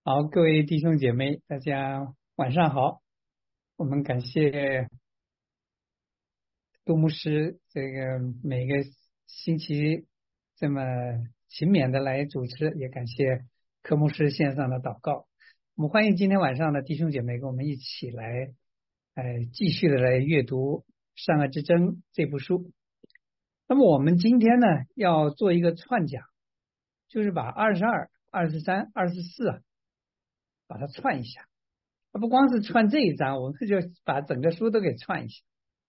好，各位弟兄姐妹，大家晚上好。我们感谢杜牧师每个星期这么勤勉的来主持，也感谢科牧师线上的祷告。我们欢迎今天晚上的弟兄姐妹跟我们一起来，继续的来阅读《善恶之争》这部书。那么我们今天呢要做一个串讲，就是把22、23、24把它串一下。不光是串这一章，我们就把整个书都给串一下。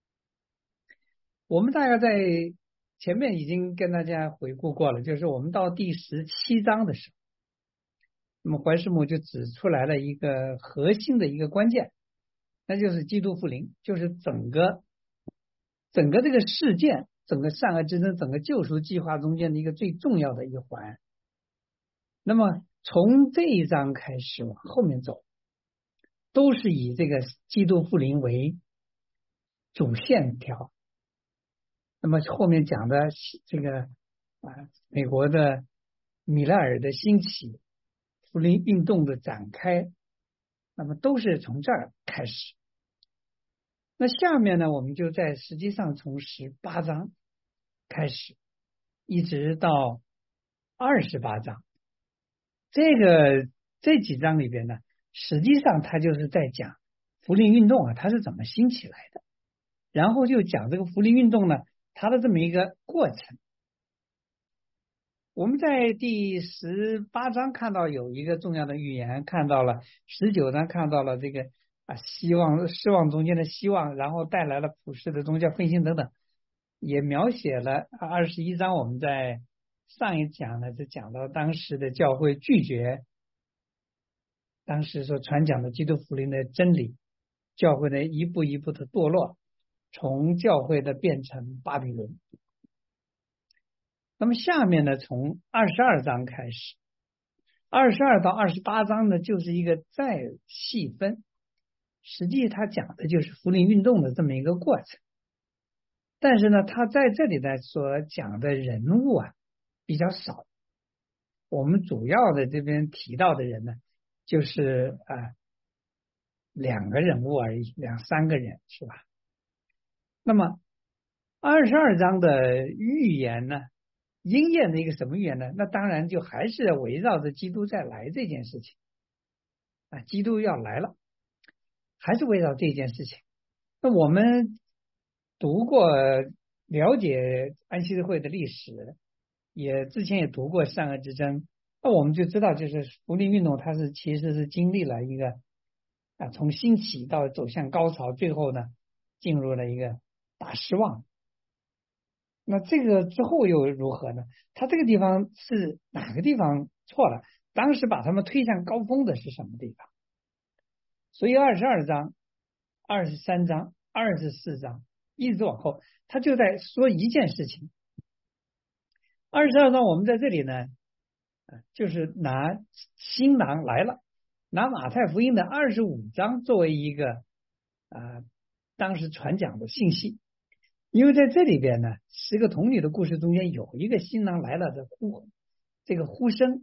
我们大概在前面已经跟大家回顾过了，就是我们到第17章的时候，那么怀师母就指出来了一个核心的一个关键，那就是基督复临，就是整个这个事件，整个善恶之争，整个救赎计划中间的一个最重要的一环。那么从这一章开始往后面走，都是以这个基督复临为主线条。那么后面讲的这个美国的米勒尔的兴起，福临运动的展开，那么都是从这儿开始。那下面呢，我们就实际上从18章开始，一直到28章，这几章里边呢，实际上它就是在讲福临运动它是怎么兴起来的，然后就讲这个福临运动呢它的这么一个过程。我们在第18章看到有一个重要的预言，看到了19章看到了这个失望中间的希望，然后带来了普世的宗教复兴等等，也描写了21章我们在上一讲呢就讲到当时的教会拒绝当时所传讲的基督福临的真理，教会呢一步一步的堕落，从教会的变成巴比伦。那么下面呢，从22章开始，22到28章呢，就是一个再细分，实际它讲的就是福临运动的这么一个过程。但是呢，他在这里呢所讲的人物比较少，我们主要的这边提到的人呢，就是2个人物而已，2、3个人是吧？那么22章的预言呢，应验的一个什么预言呢？那当然就还是围绕着基督再来这件事情基督要来了，还是围绕这件事情。那我们读过了解安息日会的历史，也之前也读过善恶之争，那我们就知道，就是福临运动它其实是经历了一个从兴起到走向高潮，最后呢进入了一个大失望。那这个之后又如何呢？他这个地方是哪个地方错了？当时把他们推向高峰的是什么地方？所以22章、23章、24章一直往后，他就在说一件事情。22章我们在这里呢，就是拿新郎来了，拿马太福音的25章作为一个当时传讲的信息。因为在这里边呢，10个童女的故事中间有一个新郎来了的这个呼声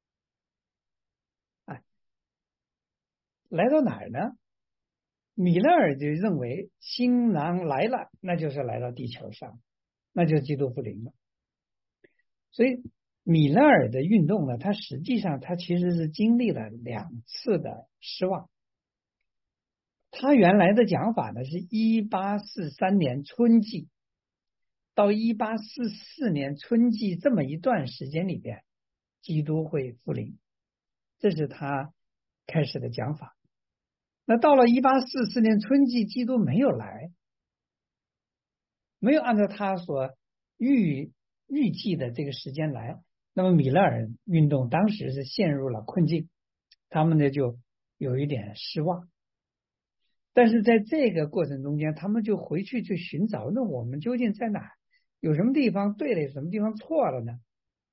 来到哪儿呢？米勒尔就认为新郎来了，那就是来到地球上，那就是基督复临了。所以米勒尔的运动呢，它实际上它其实是经历了2次的失望。他原来的讲法呢是1843年春季到1844年春季这么一段时间里边，基督会复临，这是他开始的讲法。那到了1844年春季，基督没有来，没有按照他所预计的这个时间来，那么米勒尔运动当时是陷入了困境，他们呢就有一点失望。但是在这个过程中间，他们就回去寻找，那我们究竟在哪？有什么地方对了，有什么地方错了呢？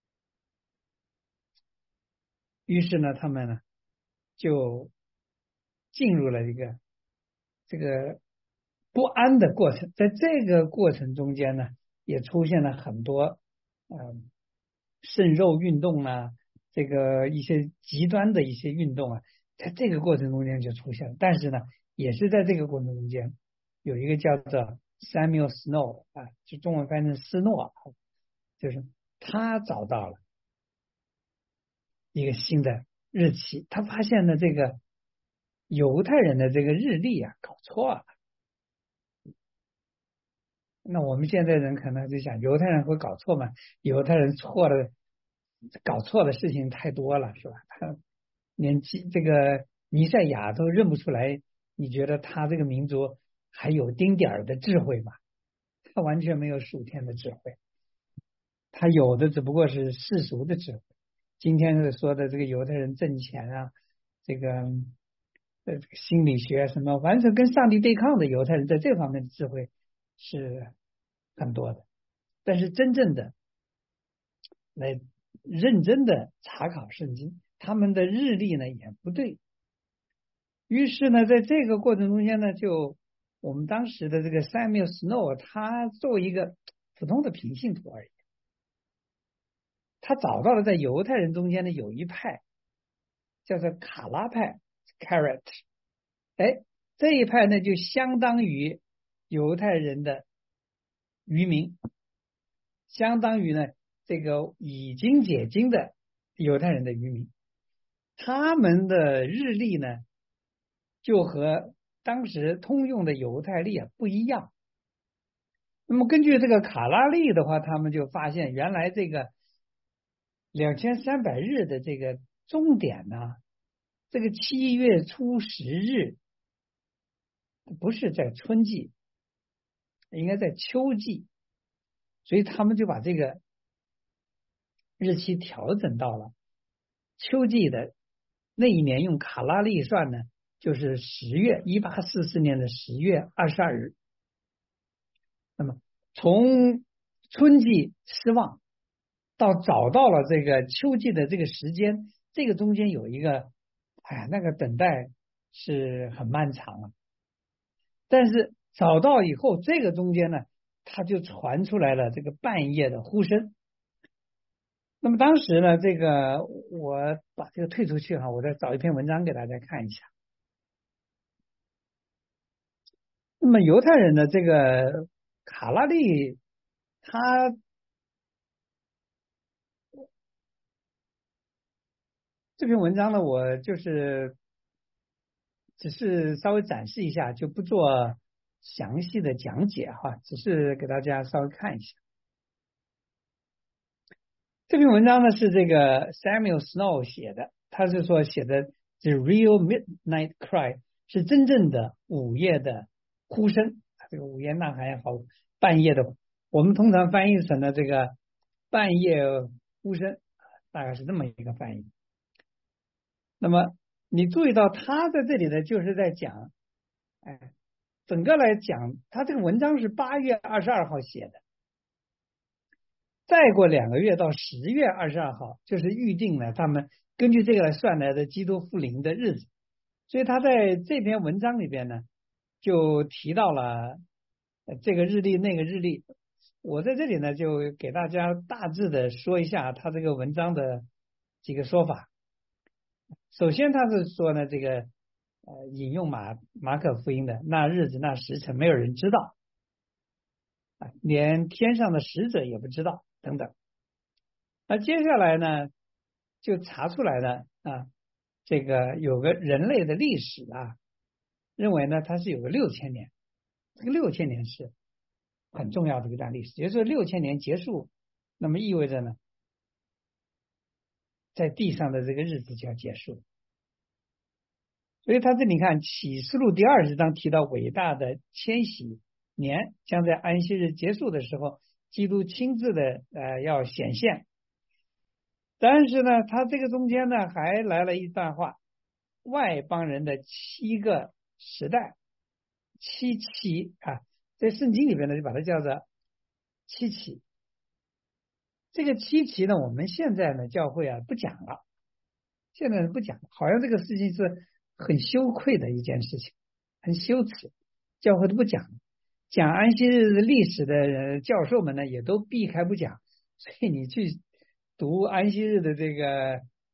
于是呢，他们呢就进入了这个不安的过程。在这个过程中间呢，也出现了很多肾肉运动这个一些极端的一些运动啊，在这个过程中间就出现了。但是呢，也是在这个过程中间，有一个叫做 Samuel Snow 啊，就中文翻译成斯诺，就是他找到了一个新的日期，他发现了这个犹太人的这个日历啊搞错了。那我们现在人可能就想，犹太人会搞错吗？犹太人搞错的事情太多了，是吧？他连这个弥赛亚都认不出来，你觉得他这个民族还有丁点儿的智慧吗？他完全没有属天的智慧，他有的只不过是世俗的智慧。今天说的这个犹太人挣钱啊，这个心理学什么，完全跟上帝对抗的犹太人，在这方面的智慧是很多的。但是真正的来认真的查考圣经，他们的日历呢也不对。于是呢，在这个过程中间呢，就我们当时的这个 Samuel Snow，他作为一个普通的平信徒而已，他找到了在犹太人中间的有一派叫做卡拉派 （Karat），哎，这一派呢就相当于犹太人的渔民，相当于呢这个已经解经的犹太人的渔民，他们的日历呢就和当时通用的犹太历啊不一样。那么根据这个卡拉历的话，他们就发现原来这个2300日的这个终点呢，这个7月初10日不是在春季，应该在秋季，所以他们就把这个日期调整到了秋季的那一年，用卡拉历算呢，就是1844年的10月22日。那么从春季失望到找到了这个秋季的这个时间，这个中间有一个，那个等待是很漫长了。但是找到以后，这个中间呢，它就传出来了这个半夜的呼声。那么当时呢，这个我把这个退出去哈，我再找一篇文章给大家看一下。那么犹太人的这个卡拉利，他这篇文章呢，我就是只是稍微展示一下，就不做详细的讲解哈，只是给大家稍微看一下。这篇文章呢是这个 Samuel Snow 写的，他是说写的 The Real Midnight Cry 是真正的午夜的呼声，这个午夜呐喊也好，半夜的，我们通常翻译成了这个半夜呼声，大概是这么一个翻译。那么你注意到他在这里呢，就是在讲，整个来讲，他这个文章是8月22号写的。再过2个月到10月22号，就是预定了他们根据这个来算来的基督复临的日子。所以他在这篇文章里边呢，就提到了这个日历那个日历。我在这里呢，就给大家大致的说一下他这个文章的几个说法。首先，他是说呢，这个引用马可福音的那日子那时辰，没有人知道，连天上的使者也不知道。等等，那接下来呢，就查出来了这个有个人类的历史认为呢它是有个6000年，这个6000年是很重要的一段历史，也就是说6000年结束，那么意味着呢，在地上的这个日子就要结束。所以他这里看启示录第20章提到伟大的千禧年将在安息日结束的时候，基督亲自的要显现。但是呢，他这个中间呢还来了一段话，外邦人的7个时代，7期在圣经里边呢就把它叫做7期。这个7期呢，我们现在呢教会不讲了，现在不讲，好像这个事情是很羞愧的一件事情，很羞耻，教会都不讲。讲安息日的历史的教授们呢，也都避开不讲。所以你去读安息日的这个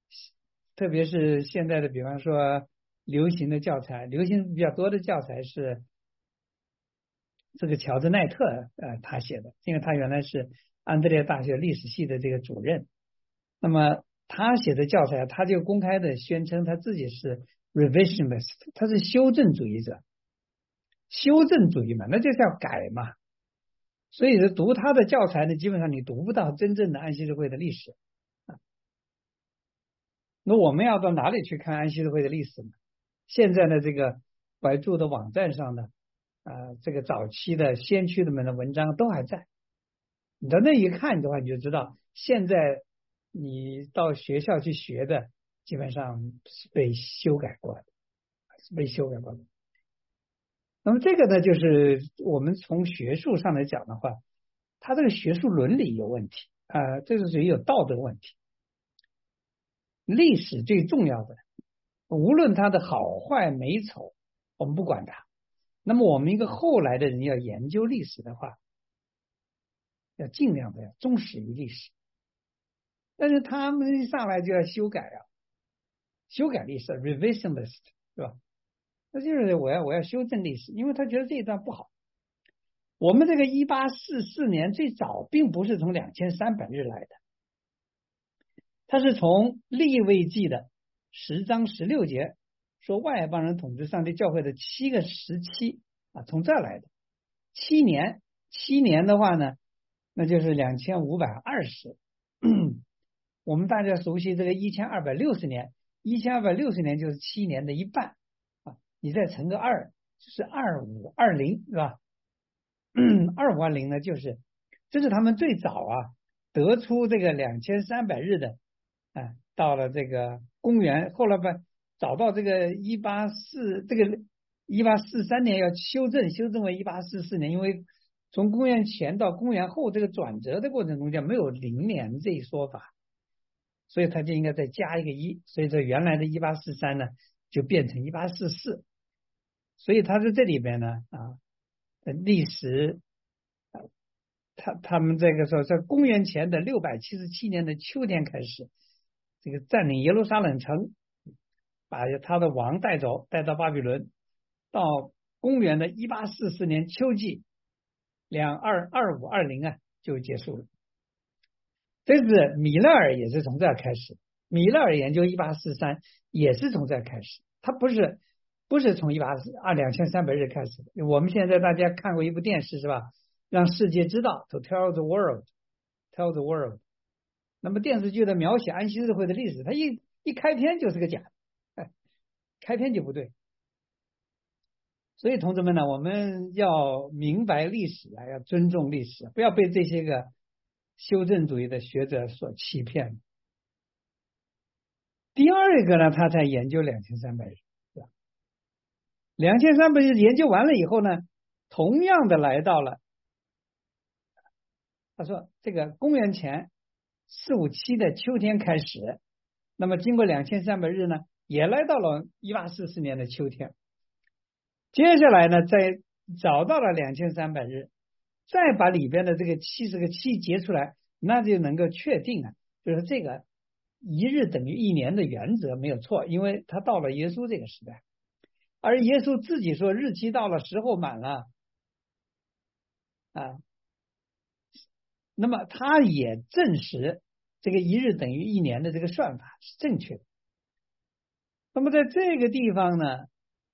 特别是现在的，比方说流行的教材，流行比较多的教材是这个乔治奈特他写的，因为他原来是安德烈大学历史系的这个主任。那么他写的教材，他就公开的宣称他自己是 revisionist， 他是修正主义者。修正主义嘛，那就是要改嘛。所以读他的教材呢，基本上你读不到真正的安息日会的历史。那我们要到哪里去看安息日会的历史呢？现在的这个怀著的网站上呢，这个早期的先驱们的文章都还在。你到那一看的话，你就知道现在你到学校去学的，基本上是被修改过的，是被修改过的。那么这个呢，就是我们从学术上来讲的话，它这个学术伦理有问题这是属于有道德问题。历史最重要的，无论它的好坏美丑，我们不管它。那么我们一个后来的人要研究历史的话，要尽量的要忠实于历史。但是他们一上来就要修改修改历史 revisionist 是吧？那就是我要修正历史，因为他觉得这一段不好。我们这个1844年最早并不是从2300日来的，它是从利未记的10章16节说外邦人统治上帝教会的7个时期从这儿来的。7年的话呢，那就是2520。我们大家熟悉这个1260年，1260年就是7年的一半你再乘个2，就是2520是吧？2520呢，这是他们最早得出这个2300日的到了这个公元，后来找到这个1843年要修正为1844年，因为从公元前到公元后这个转折的过程中间没有0年这一说法，所以他就应该再加一个1，所以说原来的1843呢就变成1844。所以他在这里边呢历史他们这个时候在公元前的677年的秋天开始，这个占领耶路撒冷城，把他的王带到巴比伦，到公元的1844年秋季2520就结束了。这是米勒尔也是从这儿开始，米勒尔研究1843也是从这儿开始，他不是从2300日开始的。我们现在大家看过一部电视是吧？让世界知道 to tell the world。 那么电视剧的描写安息日会的历史，它一开篇就是个假的，开篇就不对。所以同志们呢，我们要明白历史要尊重历史，不要被这些个修正主义的学者所欺骗。第二个呢，他才研究2300日，2300日研究完了以后呢，同样的来到了他说这个公元前457的秋天开始，那么经过2300日呢，也来到了1844年的秋天。接下来呢，再找到了2300日，再把里边的这个70个7截出来，那就能够确定就是这个1日等于1年的原则没有错，因为他到了耶稣这个时代，而耶稣自己说日期到了，时候满了那么他也证实这个1日等于1年的这个算法是正确的。那么在这个地方呢，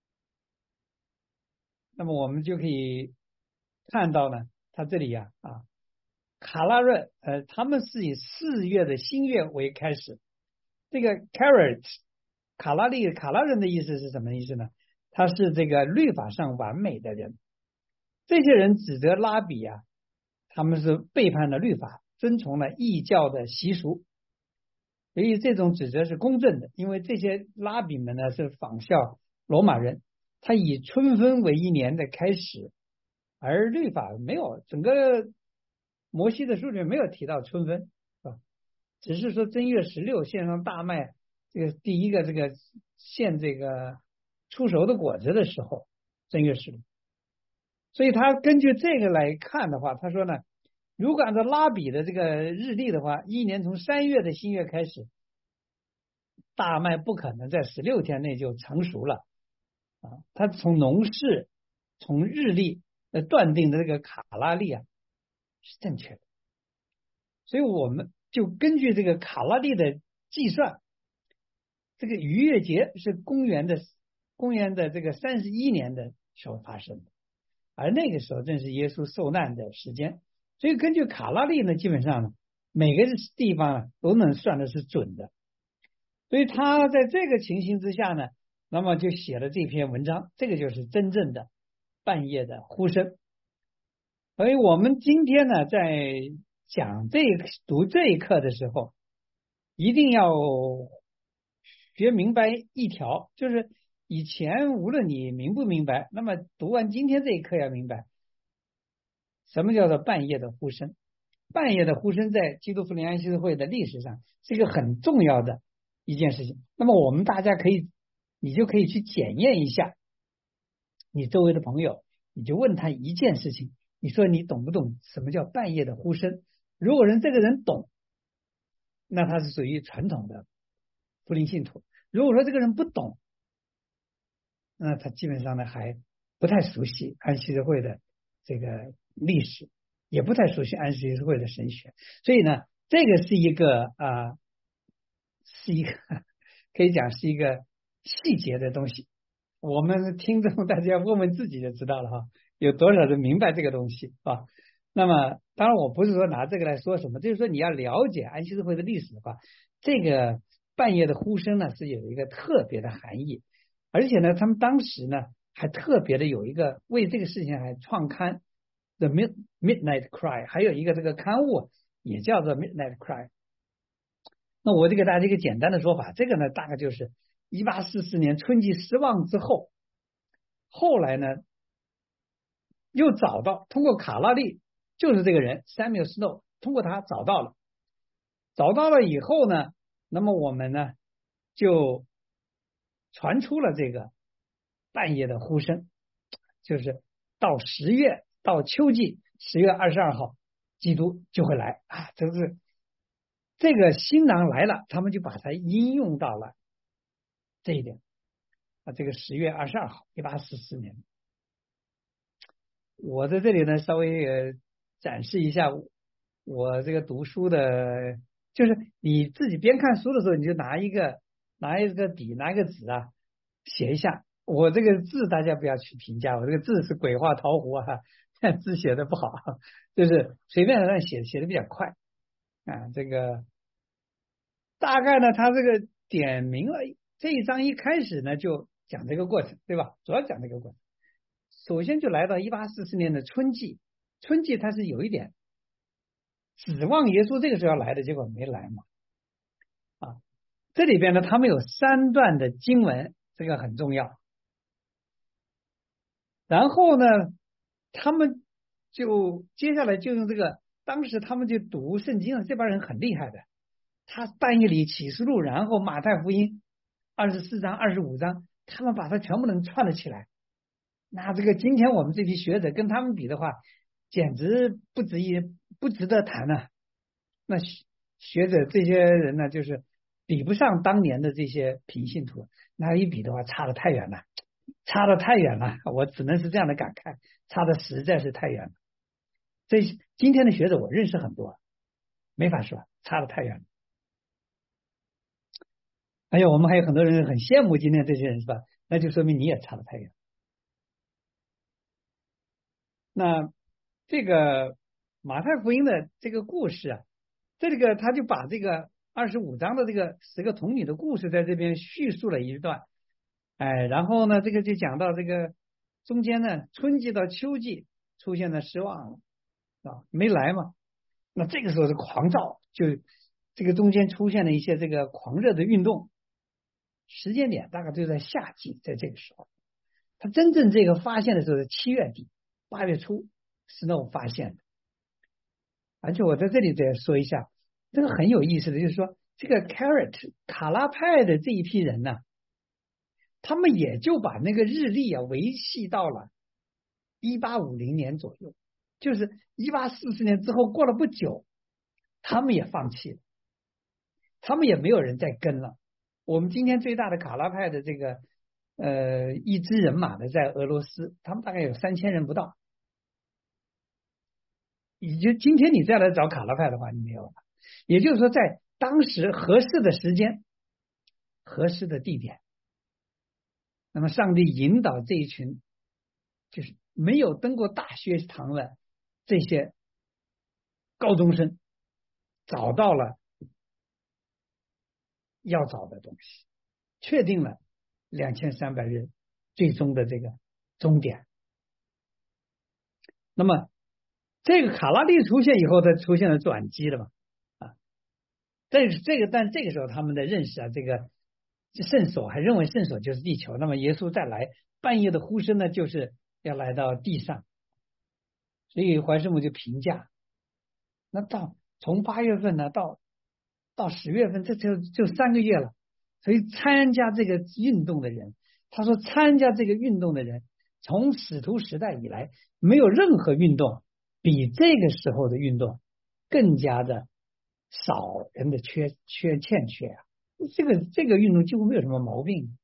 那么我们就可以看到呢，他这里卡拉润他们是以4月的新月为开始。这个 Carat 卡拉人的意思是什么意思呢？他是这个律法上完美的人。这些人指责拉比他们是背叛了律法，遵从了异教的习俗。所以这种指责是公正的，因为这些拉比们呢是仿效罗马人，他以春分为1年的开始，而律法没有，整个摩西的书里面没有提到春分只是说正月16献上大麦，这个第一个这个献这个出熟的果子的时候，正月16。所以他根据这个来看的话，他说呢，如果按照拉比的这个日历的话，1年从3月的新月开始， 大麦不可能在16天内就成熟了啊，它从农事从日历断定的这个卡拉历啊是正确的，所以我们就根据这个卡拉历的计算，这个逾越节是公元的这个31年的时候发生的，而那个时候正是耶稣受难的时间，所以根据卡拉历呢，基本上呢每个地方都能算的是准的，所以他在这个情形之下呢，那么就写了这篇文章，这个就是真正的半夜的呼声。所以我们今天呢，在读这一课的时候，一定要学明白一条，就是以前无论你明不明白，那么读完今天这一课要明白，什么叫做半夜的呼声。半夜的呼声在基督复临安息日会的历史上是一个很重要的一件事情。那么我们大家你就可以去检验一下你周围的朋友，你就问他一件事情，你说你懂不懂什么叫半夜的呼声？如果这个人懂，那他是属于传统的福临信徒；如果说这个人不懂，那他基本上呢还不太熟悉安息日会的这个历史，也不太熟悉安息日会的神学。所以呢，这个是一个可以讲是一个细节的东西。我们听众大家问问自己就知道了哈，有多少人明白这个东西啊？那么当然我不是说拿这个来说什么，就是说你要了解安息日会的历史的话，这个半夜的呼声呢是有一个特别的含义，而且呢他们当时呢还特别的有一个为这个事情还创刊 The Midnight Cry， 还有一个这个刊物也叫做 Midnight Cry。 那我就给大家一个简单的说法，这个呢大概就是1844年春季失望之后，后来呢又通过卡拉历，就是这个人 Samuel Snow， 通过他找到了以后呢，那么我们呢就传出了这个半夜的呼声，就是到秋季10月22号基督就会来啊，这个新郎来了，他们就把它应用到了这一点啊，这个10月22号1844年。我在这里呢稍微展示一下我这个读书的，就是你自己边看书的时候，你就拿一个笔，拿一个纸啊，写一下。我这个字大家不要去评价，我这个字是鬼画桃胡啊，字写的不好，就是随便让写的比较快啊。这个大概呢，他这个点明了这一章一开始呢就讲这个过程，对吧？主要讲这个过程。首先就来到1844年的春季它是有一点指望耶稣这个时候要来的，结果没来嘛。啊，这里边呢，他们有3段的经文，这个很重要。然后呢，他们就接下来就用这个，当时他们就读圣经了，这帮人很厉害的，他半夜里启示录，然后马太福音24章、25章，他们把它全部能串了起来。那这个今天我们这批学者跟他们比的话，简直不值得谈了。那学者这些人呢，就是比不上当年的这些平信徒，那一比的话，差得太远了，我只能是这样的感慨，差的实在是太远了。今天的学者我认识很多，没法说，差得太远了。而且我们还有很多人很羡慕今天这些人，是吧？那就说明你也差得太远。那这个马太福音的这个故事啊，这个他就把这个25章的这个10个童女的故事在这边叙述了一段，然后呢，这个就讲到这个中间呢，春季到秋季出现了失望了啊，没来嘛。那这个时候是狂躁，就这个中间出现了一些这个狂热的运动，时间点大概就在夏季，在这个时候，他真正这个发现的时候是7月底8月初，Snow 发现的。而且我在这里再说一下，这个很有意思的，就是说这个卡拉派的这一批人呢，他们也就把那个日历啊维系到了1850年左右，就是1844年之后过了不久，他们也放弃了，他们也没有人再跟了。 我们今天最大的卡拉派的这个一支人马的在俄罗斯，他们大概有3000人不到。也就今天你再来找卡拉派的话，你没有了。也就是说，在当时合适的时间、合适的地点，那么上帝引导这一群就是没有登过大学堂的这些高中生，找到了要找的东西，确定了2300日最终的这个终点。那么这个卡拉利出现以后，它出现了转机了嘛？啊，但这个时候他们的认识啊，这个圣所还认为圣所就是地球，那么耶稣再来，半夜的呼声呢，就是要来到地上，所以怀世母就评价，那从8月份呢到10月份，这就3个月了，所以参加这个运动的人，他说参加这个运动的人，从使徒时代以来，没有任何运动比这个时候的运动更加的少人的欠缺啊。这个运动几乎没有什么毛病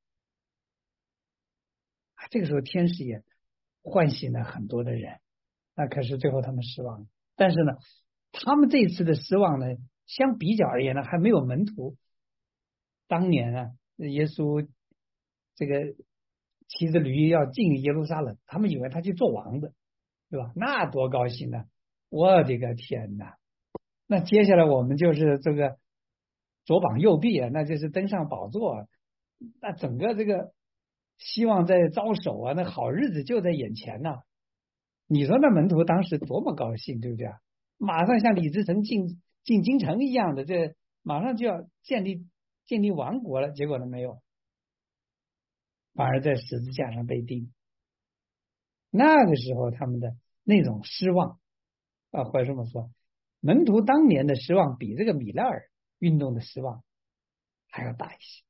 啊。这个时候天使也唤醒了很多的人，那可是最后他们失望了。但是呢，他们这一次的失望呢，相比较而言呢，还没有门徒当年啊，耶稣这个骑着驴要进耶路撒冷，他们以为他去做王的，对吧？那多高兴啊！我的个天哪！那接下来我们就是这个左膀右臂啊，那就是登上宝座，那整个这个希望在招手啊，那好日子就在眼前呐、你说那门徒当时多么高兴，对不对啊？马上像李自成进京城一样的，这马上就要建立王国了。结果呢，没有，反而在十字架上被钉。那个时候他们的那种失望啊，或者这么说，门徒当年的失望比这个米勒尔运动的失望还要大一些。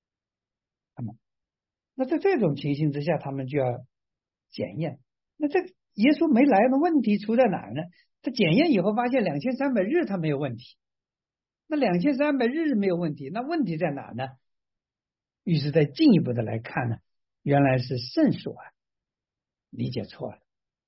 那在这种情形之下，他们就要检验。那这耶稣没来，那问题出在哪儿呢？他检验以后发现2300日他没有问题，那2300日没有问题，那问题在哪呢？于是再进一步的来看呢，原来是圣所理解错了。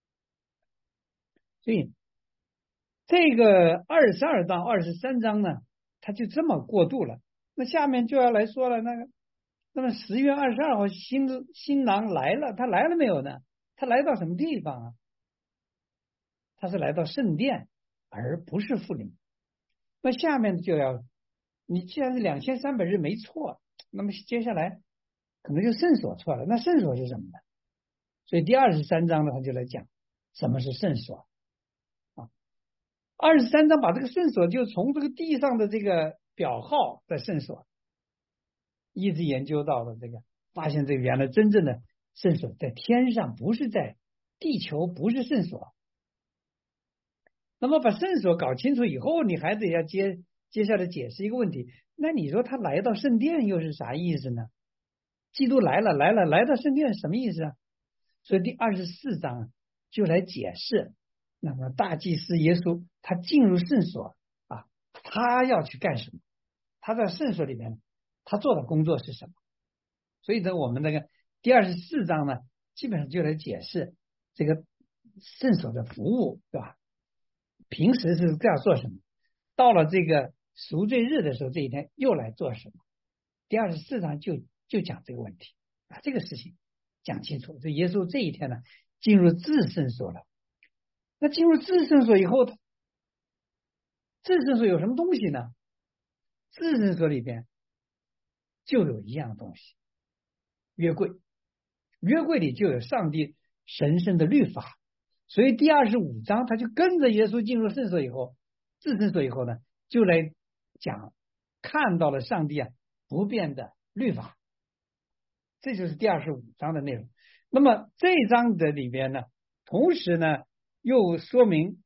所以这个22章、23章呢，他就这么过渡了。那下面就要来说了，那么10月22号新郎来了，他来了没有呢？他来到什么地方啊？他是来到圣殿，而不是复临。那下面就要，你既然是2300日没错，那么接下来可能就圣所错了。那圣所是什么呢？所以第23章呢，他就来讲什么是圣所啊。23章把这个圣所就从这个地上的这个表号的圣所，一直研究到了这个，发现这个原来真正的圣所在天上，不是在地球，不是圣所。那么把圣所搞清楚以后，你还得要接下来解释一个问题。那你说他来到圣殿又是啥意思呢？基督来到圣殿是什么意思啊？所以第24章就来解释，那么大祭司耶稣他进入圣所啊，他要去干什么？他在圣所里面他做的工作是什么？所以呢，我们那个第24章呢，基本上就来解释这个圣所的服务，对吧？平时是这样做什么？到了这个赎罪日的时候，这一天又来做什么？第24章就讲这个问题啊，这个事情讲清楚。这耶稣这一天呢，进入至圣所了。那进入至圣所以后，至圣所有什么东西呢？至圣所里边就有一样东西，约柜。约柜里就有上帝神圣的律法。所以第25章他就跟着耶稣进入圣所以后，至圣所以后呢，就来讲看到了上帝不变的律法。这就是第25章的内容。那么这一章的里边呢，同时呢又说明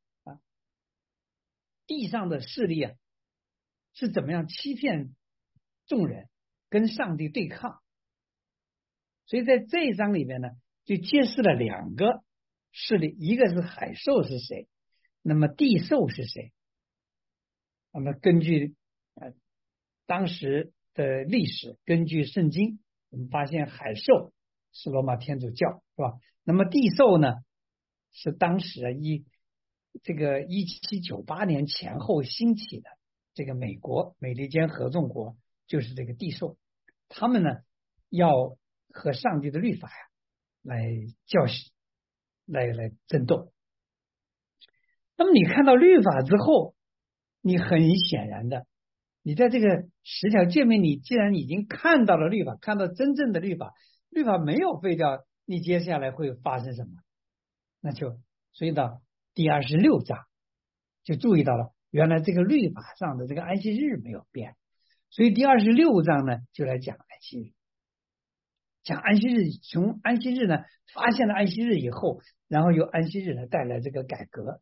地上的势力是怎么样欺骗众人，跟上帝对抗。所以在这一章里面呢，就揭示了2个势力，一个是海兽是谁，那么地兽是谁。那么根据当时的历史，根据圣经，我们发现海兽是罗马天主教，是吧？那么地兽呢，是当时这个1798年前后兴起的这个美国美利坚合众国，就是这个地兽，他们呢要和上帝的律法呀来教训，来争斗。那么你看到律法之后，你很显然的，你在这个10条诫命，你既然已经看到了律法，看到真正的律法，律法没有废掉，你接下来会发生什么？那就所以到第26章就注意到了，原来这个律法上的这个安息日没有变，所以第26章呢就来讲安息日，讲安息日，从安息日呢发现了安息日以后，然后由安息日呢带来这个改革。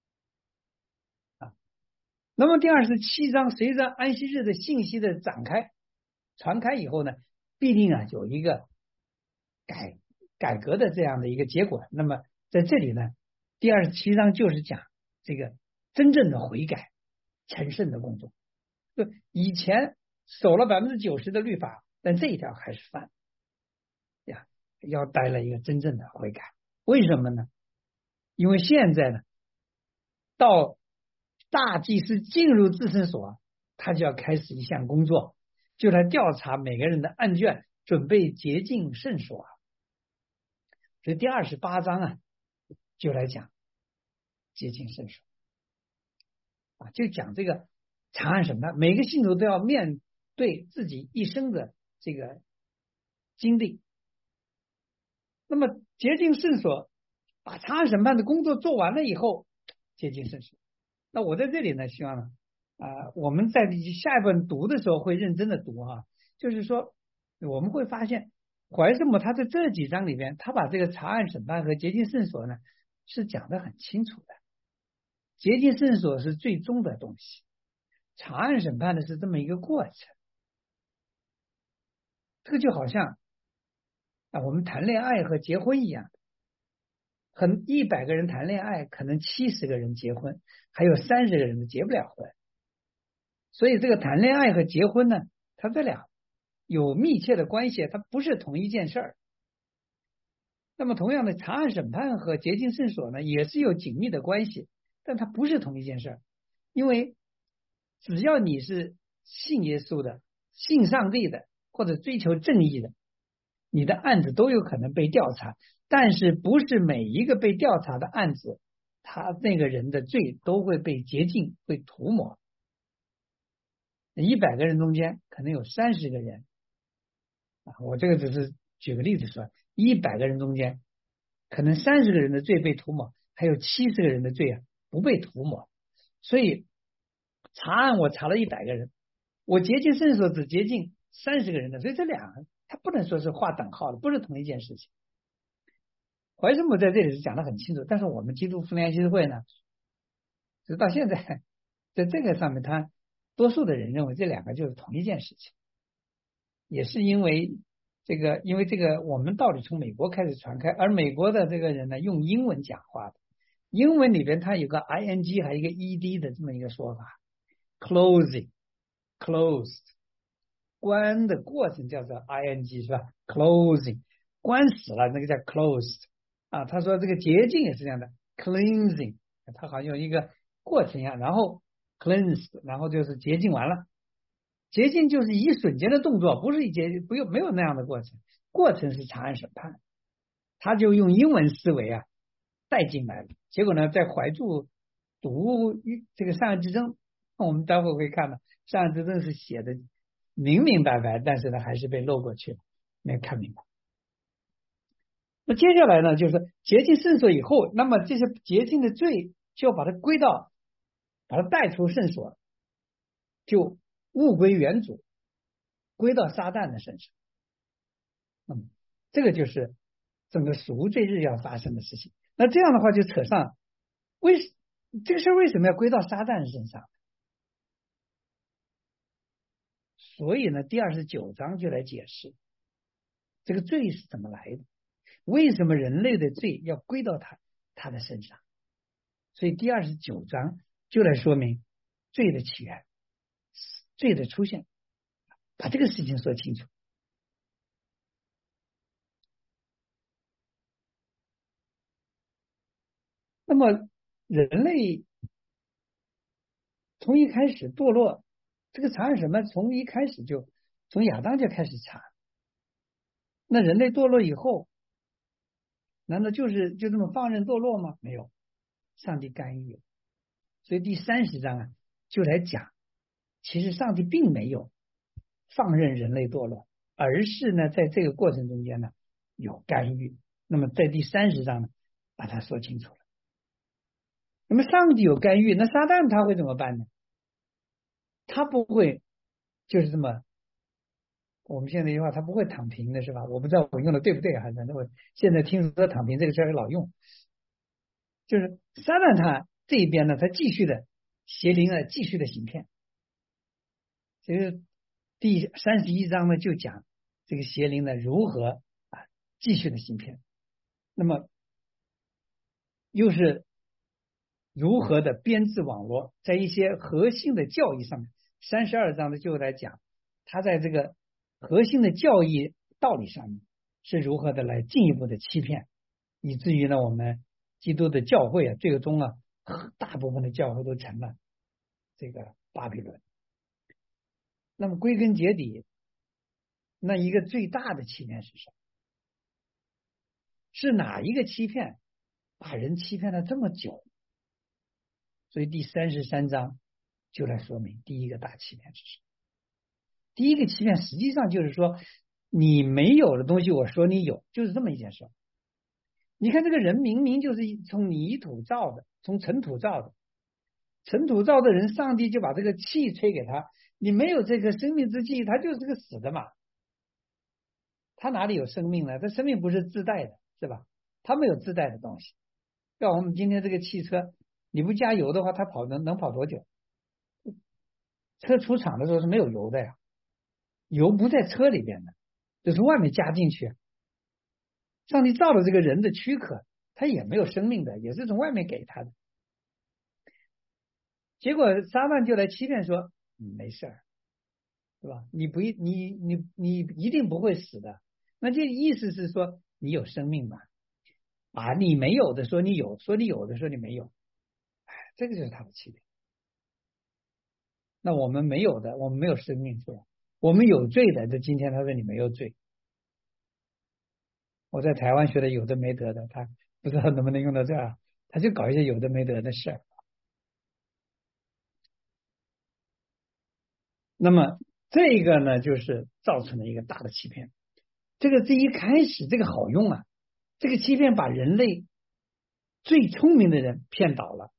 那么第27章随着安息日的信息的传开以后呢，必定有一个改革的这样的一个结果。那么在这里呢，第27章就是讲这个真正的悔改、成圣的工作。就以前守了90%的律法，但这一条还是犯呀，要带来一个真正的悔改。为什么呢？因为现在呢，到大祭司进入至圣所，他就要开始一项工作，就来调查每个人的案卷，准备洁净圣所。所以第28章就来讲洁净圣所就讲这个查案审判，每个信徒都要面对自己一生的这个经历。那么洁净圣所，把查案审判的工作做完了以后，洁净圣所。那我在这里呢，希望呢，我们在下一本读的时候会认真的读就是说我们会发现怀斯姆他在这几章里边，他把这个查案审判和洁净圣所呢是讲得很清楚的。洁净圣所是最终的东西，查案审判的是这么一个过程。这个就好像我们谈恋爱和结婚一样，100个人谈恋爱，可能70个人结婚，还有30个人结不了婚。所以这个谈恋爱和结婚呢，它这俩有密切的关系，它不是同一件事儿。那么同样的，查案审判和洁净圣所呢，也是有紧密的关系，但它不是同一件事儿。因为只要你是信耶稣的、信上帝的，或者追求正义的，你的案子都有可能被调查，但是不是每一个被调查的案子，他那个人的罪都会被洁净、会涂抹。100个人中间可能有30个人我这个只是举个例子说，100个人中间可能30个人的罪被涂抹，还有70个人的罪不被涂抹。所以查案我查了100个人，我洁净圣所只洁净30个人的，所以这两个他不能说是划等号的，不是同一件事情。怀斯姆在这里是讲得很清楚，但是我们基督复临安息日会呢，直到现在在这个上面，他多数的人认为这两个就是同一件事情，也是因为这个我们道理从美国开始传开，而美国的这个人呢用英文讲话的，英文里边它有个 ing 还有一个 ed 的这么一个说法 ，closed 关的过程叫做 ing 是吧 ？closing 关死了那个叫 closed 他说这个洁净也是这样的 cleansing， 它好像有一个过程一样，然后 cleansed， 然后就是洁净完了。洁净就是一瞬间的动作，不是没有那样的过程，过程是查案审判，他就用英文思维带进来了。结果呢，在怀注读这个上岸之争，我们待会会看到上岸之争是写的明明白白，但是呢还是被漏过去了，没有看明白。那接下来呢，就是洁净圣所以后，那么这些洁净的罪就要把它带出圣所，就物归原主，归到撒旦的身上。那么这个就是整个赎罪日要发生的事情。那这样的话就扯上这个事为什么要归到撒旦身上？所以呢，第29章就来解释这个罪是怎么来的，为什么人类的罪要归到他的身上。所以第29章就来说明罪的起源、罪的出现。 把这个事情说清楚。那么人类从一开始堕落，这个查什么？从一开始就从亚当就开始查。那人类堕落以后，难道就这么放任堕落吗？没有，上帝干预。所以第30章啊，就来讲，其实上帝并没有放任人类堕落，而是呢，在这个过程中间呢有干预。那么在第30章呢，把它说清楚了。那么上帝有干预，那撒旦他会怎么办呢？他不会就是这么，我们现在一句话，他不会躺平的是吧？我不知道我用的对不对啊？反正我现在听说躺平这个事儿老用，就是撒旦他这一边呢，他继续的邪灵啊，继续的行骗。这个第31章呢，就讲这个邪灵呢如何啊继续的行骗，那么又是如何的编织网络，在一些核心的教义上面。32章呢就来讲，他在这个核心的教义道理上面是如何的来进一步的欺骗，以至于呢我们基督的教会啊，最终啊大部分的教会都成了这个巴比伦。那么归根结底，那一个最大的欺骗是什么？是哪一个欺骗把人欺骗了这么久？所以第33章就来说明第一个大欺骗是什么。第一个欺骗实际上就是说，你没有的东西我说你有，就是这么一件事。你看这个人明明就是从泥土造的，从尘土造的，尘土造的人，上帝就把这个气吹给他，你没有这个生命之气，他就是个死的嘛。他哪里有生命呢？他生命不是自带的，是吧？他没有自带的东西。像我们今天这个汽车，你不加油的话，它能跑多久？车出厂的时候是没有油的呀，油不在车里边的，就从外面加进去。上帝造了这个人的躯壳，他也没有生命的，也是从外面给他的。结果撒旦就来欺骗说，没事儿，是吧？你一定不会死的。那这意思是说你有生命嘛？啊，你没有的说你有，说你有的说你没有，这个就是他的欺骗。那我们没有的，我们没有生命，是吧？我们有罪的，这今天他说你没有罪。我在台湾学的有的没得的，他不知道能不能用到这儿，他就搞一些有的没得的事儿。那么这个呢，就是造成了一个大的欺骗。这一开始这个好用啊，这个欺骗把人类最聪明的人骗倒了，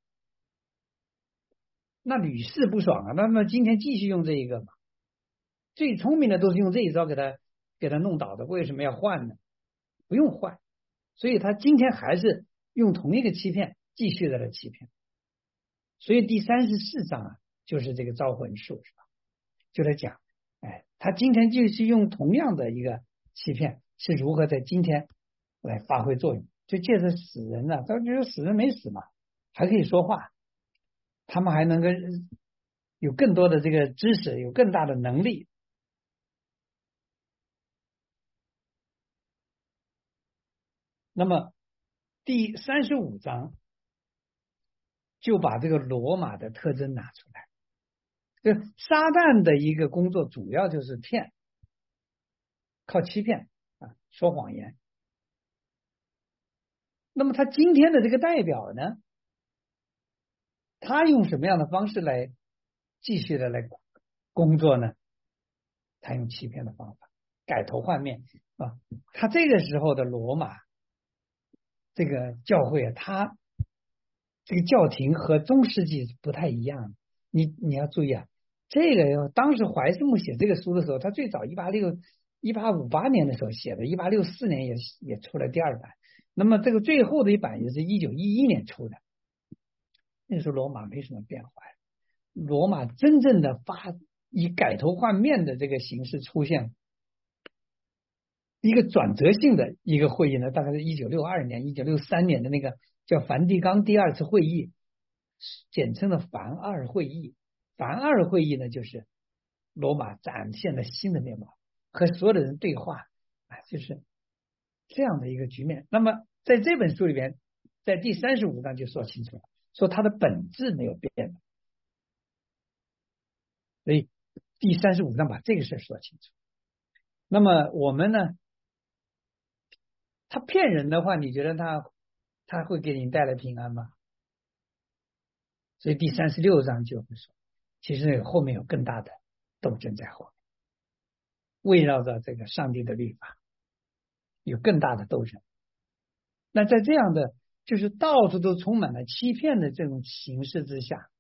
那屡试不爽啊。那么今天继续用这一个嘛，最聪明的都是用这一招给他弄倒的，为什么要换呢？不用换，所以他今天还是用同一个欺骗继续的来欺骗。所以第34章啊，就是这个招魂术，是吧？就在讲，他今天就是用同样的一个欺骗，是如何在今天来发挥作用。就借着死人呢，他觉得死人没死嘛，还可以说话，他们还能够有更多的这个知识，有更大的能力。那么第35章就把这个罗马的特征拿出来。就撒旦的一个工作主要就是骗，靠欺骗啊，说谎言。那么他今天的这个代表呢，他用什么样的方式来继续的来工作呢？他用欺骗的方法，改头换面啊。他这个时候的罗马这个教会啊，他这个教廷和中世纪不太一样。你要注意啊，这个当时怀斯牧写这个书的时候，他最早1858年的时候写的，1864年也出了第二版。那么这个最后的一版也是1911年出的。那时候罗马没什么变化，罗马真正的以改头换面的这个形式出现，一个转折性的一个会议呢，大概是1962年、1963年的那个叫梵蒂冈第二次会议，简称的梵二会议。梵二会议呢，就是罗马展现了新的面貌，和所有的人对话就是这样的一个局面。那么在这本书里边，在第35章就说清楚了，说它的本质没有变，所以第35章把这个事说清楚。那么我们呢，他骗人的话，你觉得他会给你带来平安吗？所以第36章就会说，其实后面有更大的斗争在后面，围绕着这个上帝的律法有更大的斗争。那在这样的就是到处都充满了欺骗的这种形势之下，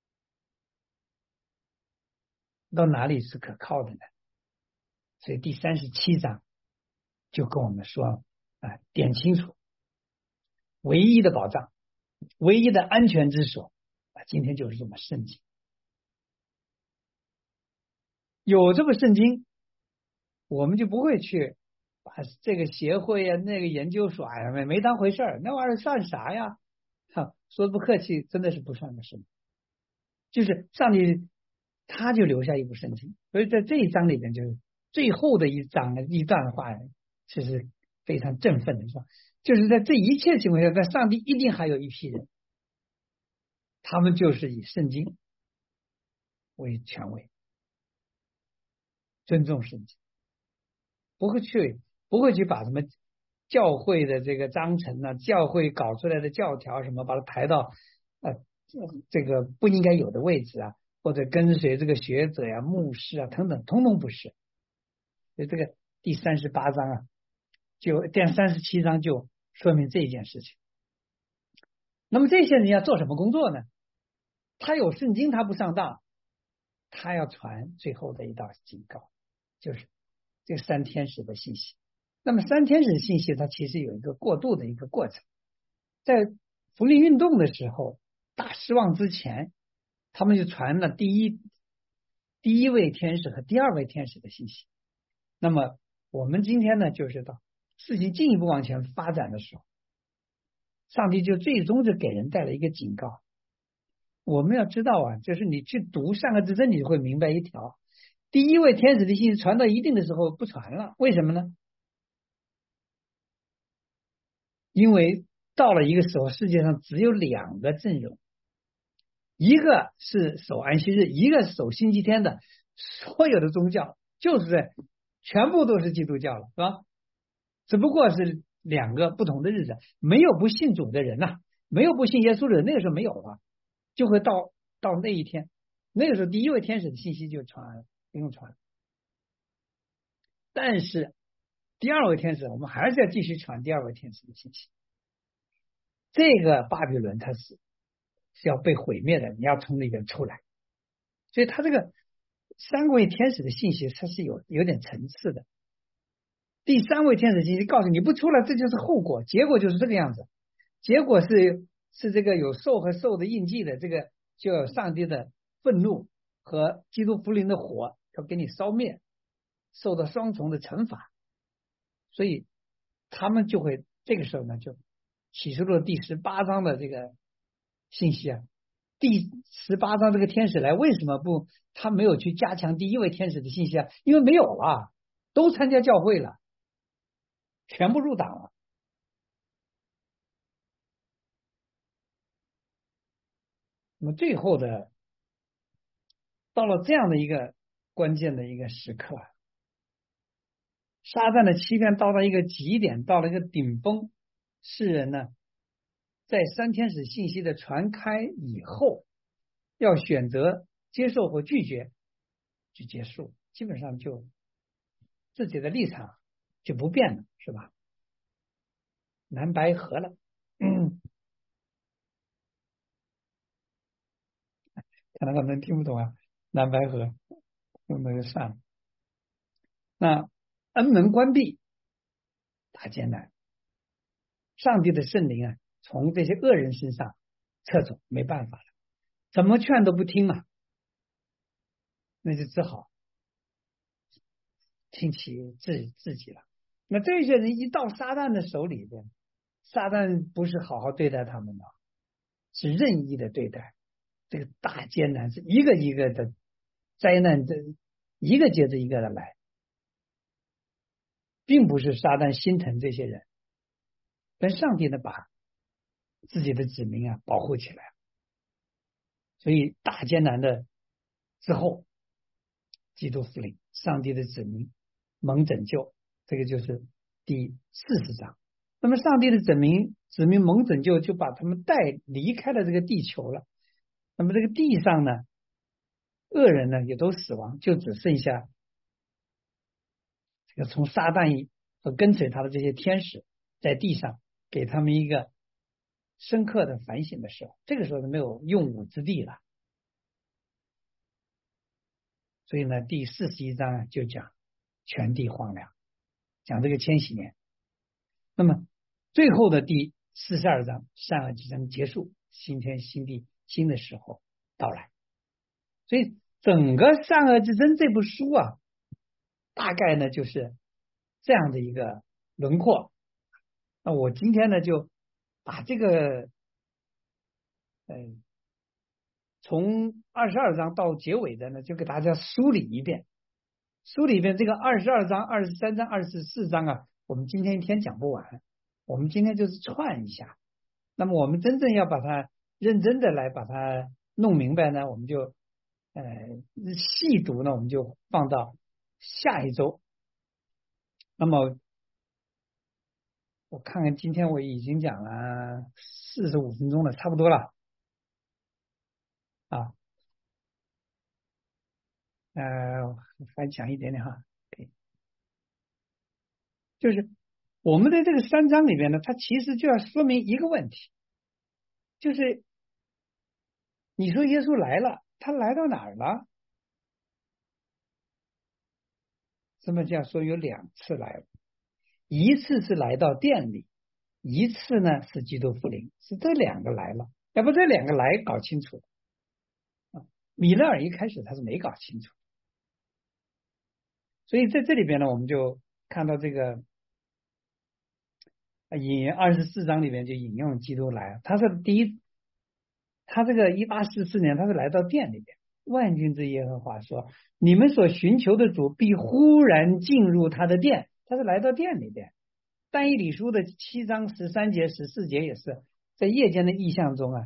到哪里是可靠的呢？所以第37章就跟我们说点清楚唯一的保障，唯一的安全之所今天就是这么圣经。有这个圣经，我们就不会去把这个协会那个研究所没当回事儿，那玩意儿算啥呀？说不客气，真的是不算个什么。就是上帝他就留下一部圣经，所以在这一章里面，就是最后的一段话，其实非常振奋的，是吧？就是在这一切情况下，在上帝一定还有一批人，他们就是以圣经为权威，尊重圣经，不会去把什么教会的这个章程教会搞出来的教条什么，把它抬到这个不应该有的位置或者跟随这个学者牧师等等，通通不是。所以这个第38章就第37章就说明这件事情。那么这些人要做什么工作呢？他有圣经，他不上当，他要传最后的一道警告，就是这3天使的信息。那么3天使的信息，它其实有一个过渡的一个过程。在福音运动的时候，大失望之前，他们就传了第一位天使和第2位天使的信息。那么我们今天呢，就是到事情进一步往前发展的时候，上帝就最终就给人带来一个警告。我们要知道就是你去读善恶之争，你就会明白一条：第1位天使的信息传到一定的时候不传了，为什么呢？因为到了一个时候，世界上只有2个阵容，一个是守安息日，一个是守星期天的。所有的宗教就是全部都是基督教了，是吧？只不过是2个不同的日子，没有不信主的人没有不信耶稣的人，那个时候没有就会到那一天，那个时候第1位天使的信息就传，不用传。但是第2位天使，我们还是要继续传第2位天使的信息。这个巴比伦它是要被毁灭的，你要从里面出来。所以它这个3位天使的信息，它是有点层次的。第3位天使信息告诉你不出来，这就是后果，结果就是这个样子。结果是这个有兽和兽的印记的，这个就有上帝的愤怒和基督福临的火要给你烧灭，受到双重的惩罚。所以他们就会这个时候呢，就启示录第18章的这个信息第18章这个天使来，为什么他没有去加强第1位天使的信息因为没有了，都参加教会了，全部入党了。那么最后的到了这样的一个关键的一个时刻，撒旦的欺骗到了一个极点，到了一个顶峰，世人呢在3天使信息的传开以后，要选择接受或拒绝就结束，基本上就自己的立场就不变了，是吧？蓝白合了。可能能听不懂蓝白合，那就算了。那恩门关闭，大艰难，上帝的圣灵从这些恶人身上撤走，没办法了，怎么劝都不听那就只好听其自己了。那这些人一到撒旦的手里边，撒旦不是好好对待他们的，是任意的对待。这个大艰难是一个一个的灾难， 一个接着一个的来，并不是撒旦心疼这些人，但上帝呢把自己的子民啊保护起来，所以大艰难的之后，基督复临，上帝的子民蒙拯救，这个就是第40章。那么上帝的子民蒙拯救，就把他们带离开了这个地球了。那么这个地上呢，恶人呢也都死亡，就只剩下这个从撒旦和跟随他的这些天使在地上给他们一个深刻的反省的时候，这个时候没有用武之地了。所以呢，第41章就讲全地荒凉，讲这个千禧年。那么最后的第42章善恶之争结束，新天新地新的时候到来。所以整个善恶之争这部书啊，大概呢就是这样的一个轮廓。那我今天呢就把这个从22章到结尾的呢，就给大家梳理一遍。书里边这个22章、23章、24章啊，我们今天一天讲不完，我们今天就是串一下。那么我们真正要把它认真的来把它弄明白呢，我们就细读呢，我们就放到下一周。那么我看看今天我已经讲了45分钟了，差不多了啊。还讲一点点哈，就是我们的这个3章里边呢，它其实就要说明一个问题，就是你说耶稣来了，他来到哪儿了？这么这样说有2次来了，一次是来到殿里，一次呢是基督复临，是这2个来了。要不这2个来搞清楚米勒尔一开始他是没搞清楚，所以在这里边呢，我们就看到这个24章里面就引用基督来，他是他这个1844年他是来到殿里边，万军之耶和华说，你们所寻求的主必忽然进入他的殿，他是来到殿里边。但以理书的7章13节14节也是在夜间的异象中啊，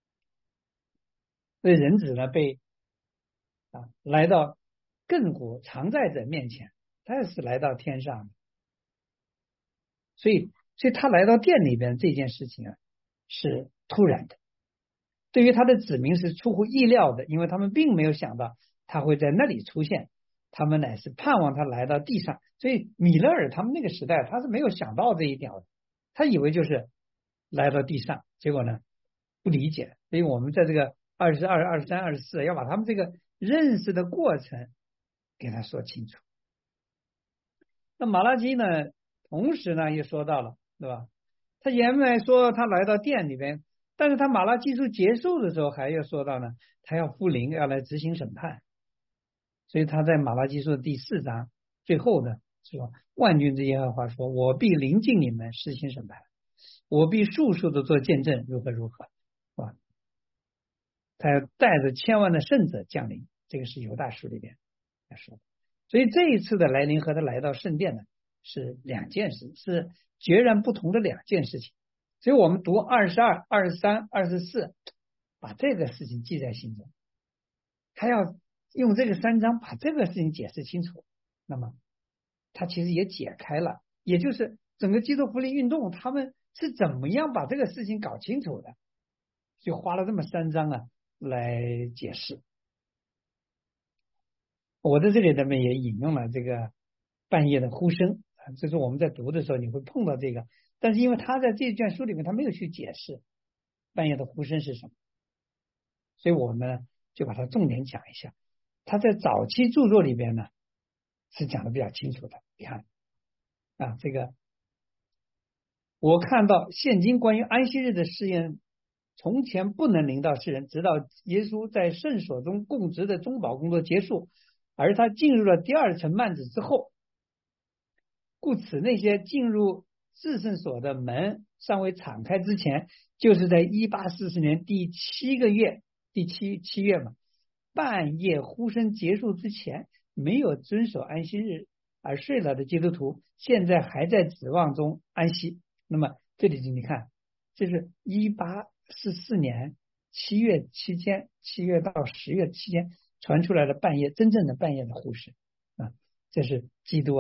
这人子呢被来到亘古常在者面前，他也是来到天上的，所以他来到殿里边这件事情啊是突然的，对于他的子民是出乎意料的，因为他们并没有想到他会在那里出现，他们乃是盼望他来到地上。所以米勒尔他们那个时代他是没有想到这一点的，他以为就是来到地上，结果呢不理解。所以我们在这个22、23、24要把他们这个认识的过程给他说清楚。那马拉基呢同时呢也说到了，对吧？他原来说他来到殿里边，但是他马拉基书结束的时候还要说到呢，他要复临，要来执行审判。所以他在马拉基书的第4章最后呢说，万军之耶和华说，我必临近你们施行审判，我必速速的做见证，如何如何，是吧？他要带着千万的圣者降临，这个是犹大书里边来说的。所以这一次的来临和他来到圣殿呢是2件事，是截然不同的2件事情。所以我们读22、23、24，把这个事情记在心中，他要用这个3章把这个事情解释清楚。那么他其实也解开了，也就是整个基督复临运动他们是怎么样把这个事情搞清楚的，就花了这么3章啊来解释。我在这里呢也引用了这个半夜的呼声，这是我们在读的时候你会碰到这个，但是因为他在这卷书里面他没有去解释半夜的呼声是什么，所以我们就把它重点讲一下。他在早期著作里边呢是讲的比较清楚的。你看这个我看到现今关于安息日的试验，从前不能临到世人，直到耶稣在圣所中供职的中保工作结束，而他进入了第2层幔子之后，故此那些进入至圣所的门尚未敞开之前，就是在1844年第7个月，第七月嘛，半夜呼声结束之前， 没有遵守安息日而睡了的基督徒，现在还在指望中安息。那么这里你看，这是1844年7月期间，7月到10月期间传出来的半夜真正的半夜的呼声啊，这是基督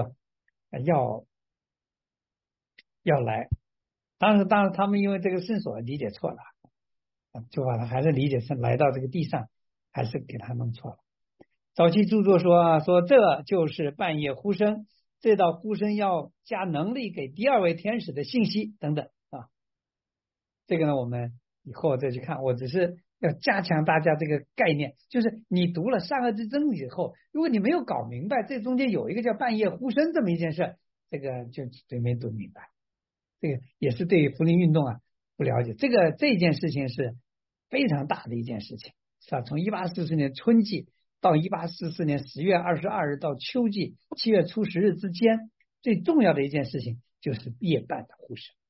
要来。当然他们因为这个圣所理解错了，就把他还是理解成来到这个地上，还是给他弄错了。早期著作说这就是半夜呼声，这道呼声要加能力给第二位天使的信息等等啊。这个呢，我们以后再去看。我只是要加强大家这个概念，就是你读了善恶之争以后，如果你没有搞明白这中间有一个叫半夜呼声这么一件事，这个就没读明白。这个也是对于福林运动不了解。这件事情是非常大的一件事情，是吧？从1844年春季到1844年10月22日到秋季7月初10日之间，最重要的一件事情就是夜半的呼声。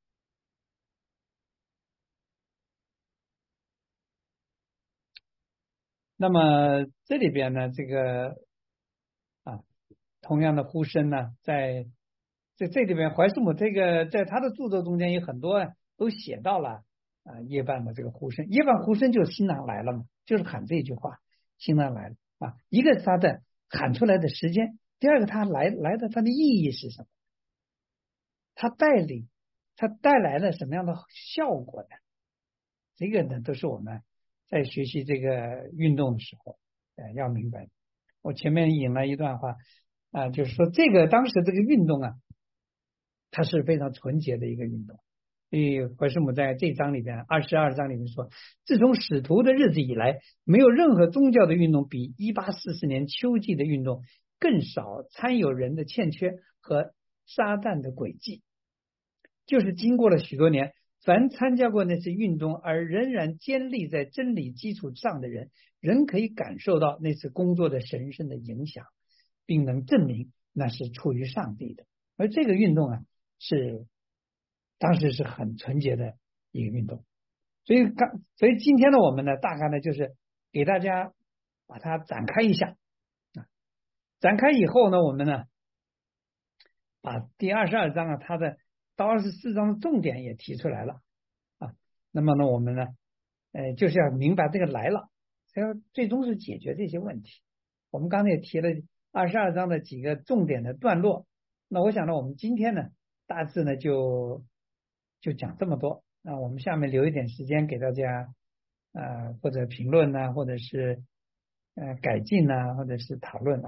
那么这里边呢，这个同样的呼声呢，在这里边，怀斯姆这个在他的著作中间有很多都写到了夜半的这个呼声。夜半呼声就是新郎来了嘛，就是喊这句话，新郎来了啊。一个是他的喊出来的时间，第二个他来的他的意义是什么？他带来了什么样的效果呢？这个呢，都是我们在学习这个运动的时候要明白的。我前面引了一段话就是说这个当时这个运动它是非常纯洁的一个运动。所以怀斯姆在这章里边22章里面说，自从使徒的日子以来，没有任何宗教的运动比1844年秋季的运动更少参有人的欠缺和撒旦的诡计。就是经过了许多年，凡参加过那次运动而仍然坚立在真理基础上的人，仍可以感受到那次工作的神圣的影响，并能证明那是出于上帝的。而这个运动是当时是很纯洁的一个运动。所以今天的我们呢，大概呢就是给大家把它展开一下展开以后呢，我们呢把第22章它的到24章的重点也提出来了那么呢，我们呢就是要明白这个来了，要最终是解决这些问题。我们刚才也提了22章的几个重点的段落，那我想呢，我们今天呢大致呢就讲这么多。那我们下面留一点时间给大家或者评论或者是改进或者是讨论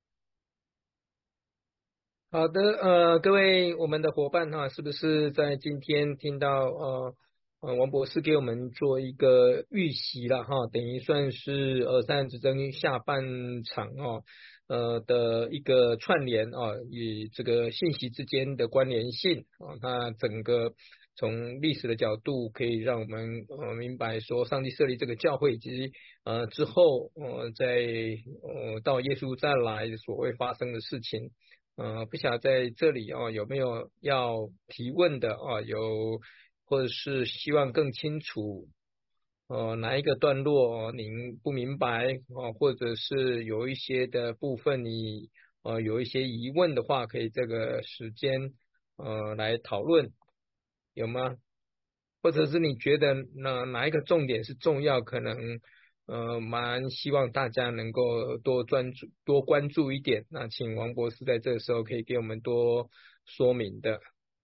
好的，各位我们的伙伴是不是在今天听到王博士给我们做一个预习了等于算是善之争下半场的一个串联与这个信息之间的关联性那整个从历史的角度可以让我们明白说，上帝设立这个教会以及之后在到耶稣再来所会发生的事情。不晓得在这里有没有要提问的有或者是希望更清楚哪一个段落您不明白或者是有一些的部分你有一些疑问的话，可以这个时间来讨论，有吗？或者是你觉得哪一个重点是重要，可能蛮希望大家能够多关注一点。那请王博士在这个时候可以给我们多说明的。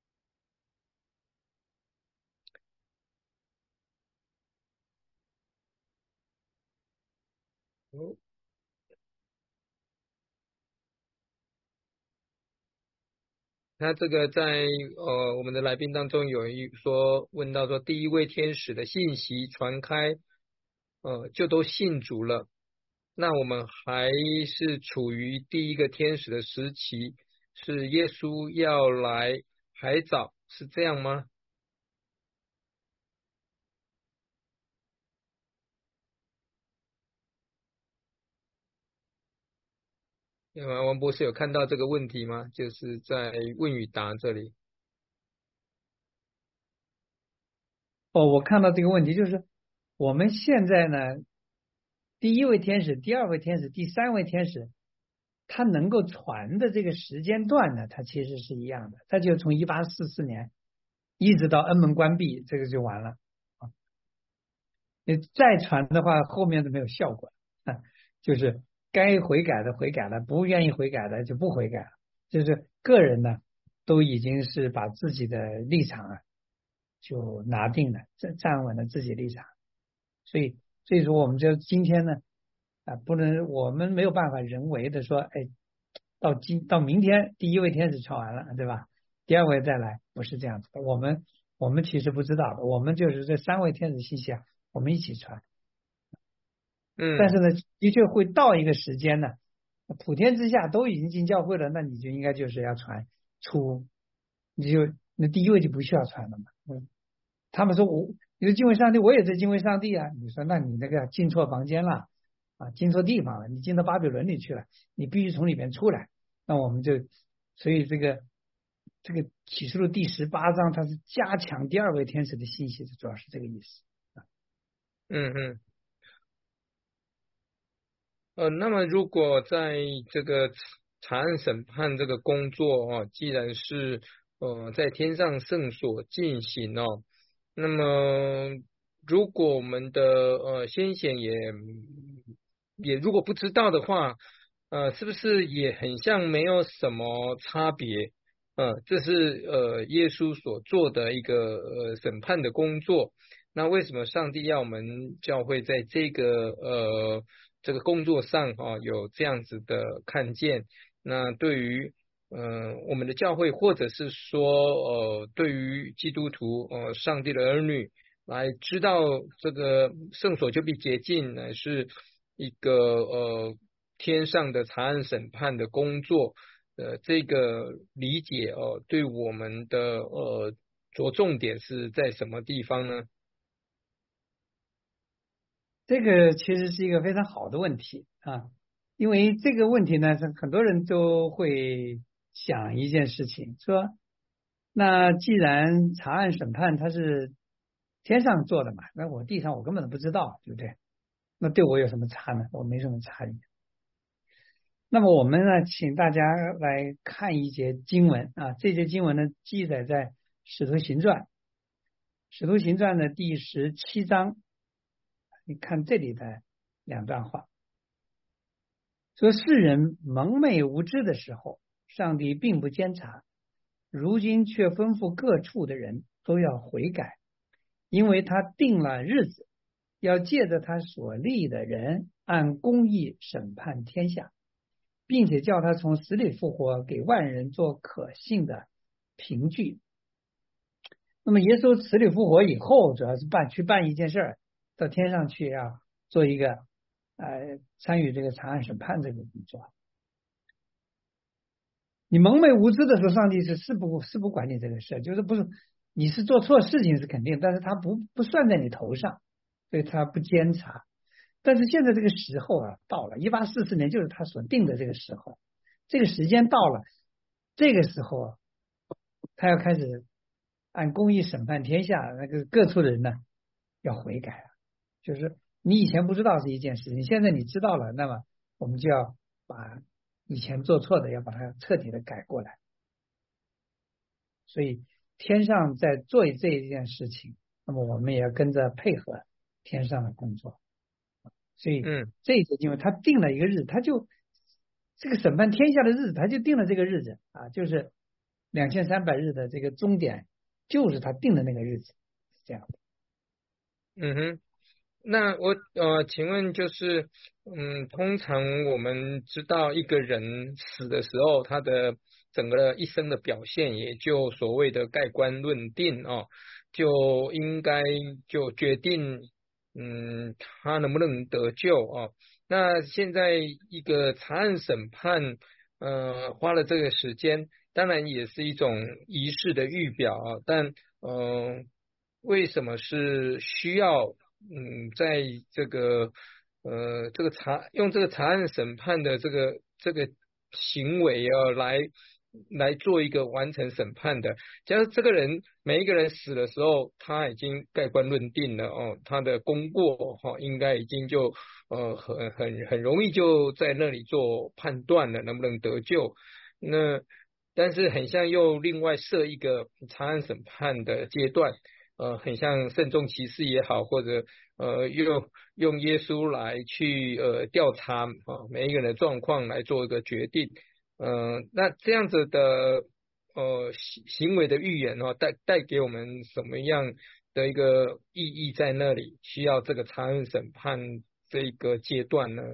那这个在我们的来宾当中有问到说，第一位天使的信息传开，就都信主了。那我们还是处于第一个天使的时期，是耶稣要来还早，是这样吗？王博士有看到这个问题吗？就是在问与答这里。 我看到这个问题，就是我们现在呢，第一位天使、第二位天使、第三位天使它能够传的这个时间段呢，它其实是一样的，它就从1844年一直到恩门关闭，这个就完了啊。你再传的话，后面都没有效果啊，就是该悔改的悔改了，不愿意悔改的就不悔改了，就是个人呢都已经是把自己的立场啊就拿定了，站稳了自己立场，所以说我们就今天呢不能我们没有办法人为的说，哎，到明天第一位天使传完了，对吧？第二位再来，不是这样子的。我们其实不知道的，我们就是这三位天使信息啊，我们一起传。但是呢，的确会到一个时间呢，普天之下都已经进教会了，那你就应该就是要传出，那第一位就不需要传了嘛。他们说你说敬畏上帝，我也在敬畏上帝啊。你说那你那个进错房间了啊，进错地方了，你进到巴比伦里去了，你必须从里面出来。那我们就所以这个启示录第18章，它是加强第二位天使的信息，主要是这个意思。 嗯嗯。那么如果在这个查案审判这个工作既然是在天上圣所进行那么如果我们的先贤也如果不知道的话，是不是也很像没有什么差别？这是耶稣所做的一个审判的工作。那为什么上帝要我们教会在这个工作上有这样子的看见？那对于我们的教会，或者是说对于基督徒上帝的儿女来知道这个圣所就必洁净，乃是一个天上的查案审判的工作。这个理解对我们的着重点是在什么地方呢？ 这个其实是一个非常好的问题啊，因为这个问题呢，是很多人都会想一件事情，说那既然查案审判它是天上做的嘛，那我地上我根本都不知道，对不对？那对我有什么差呢？我没什么差异。那么我们呢，请大家来看一节经文啊，这节经文呢记载在《使徒行传》，《使徒行传》的第17章，你看这里的两段话，说世人蒙昧无知的时候，上帝并不监察，如今却吩咐各处的人都要悔改，因为他定了日子，要借着他所立的人按公义审判天下，并且叫他从死里复活，给万人做可信的凭据。那么耶稣死里复活以后，主要是办一件事儿，到天上去啊，做一个参与这个查案审判这个工作。你蒙昧无知的时候，上帝是不管你这个事，就是不是你是做错事情是肯定，但是他不算在你头上，所以他不监察。但是现在这个时候啊到了1844年，就是他所定的这个时候，这个时间到了，这个时候他要开始按公义审判天下，那个各处的人呢要悔改了，就是你以前不知道是一件事情，现在你知道了，那么我们就要把以前做错的要把它彻底的改过来。所以天上在做这一件事情，那么我们也要跟着配合天上的工作。所以这一次因为他定了一个日子，他就这个审判天下的日子，他就定了这个日子啊，就是2300日的这个终点，就是他定的那个日子，是这样的。 嗯哼。那我请问就是通常我们知道一个人死的时候，他的整个一生的表现，也就所谓的盖棺论定就应该就决定他能不能得救那现在一个查案审判花了这个时间，当然也是一种仪式的预表但为什么是需要在这个用这个查案审判的这个行为来来做一个完成审判的。假如这个人每一个人死的时候，他已经盖棺论定了哦，他的功过应该已经就很容易就在那里做判断了，能不能得救？那但是很像又另外设一个查案审判的阶段。很像慎重其事也好，或者用耶稣来去调查每一个人的状况来做一个决定。那这样子的行为的预言带给我们什么样的一个意义在那里？需要这个查案审判这个阶段呢？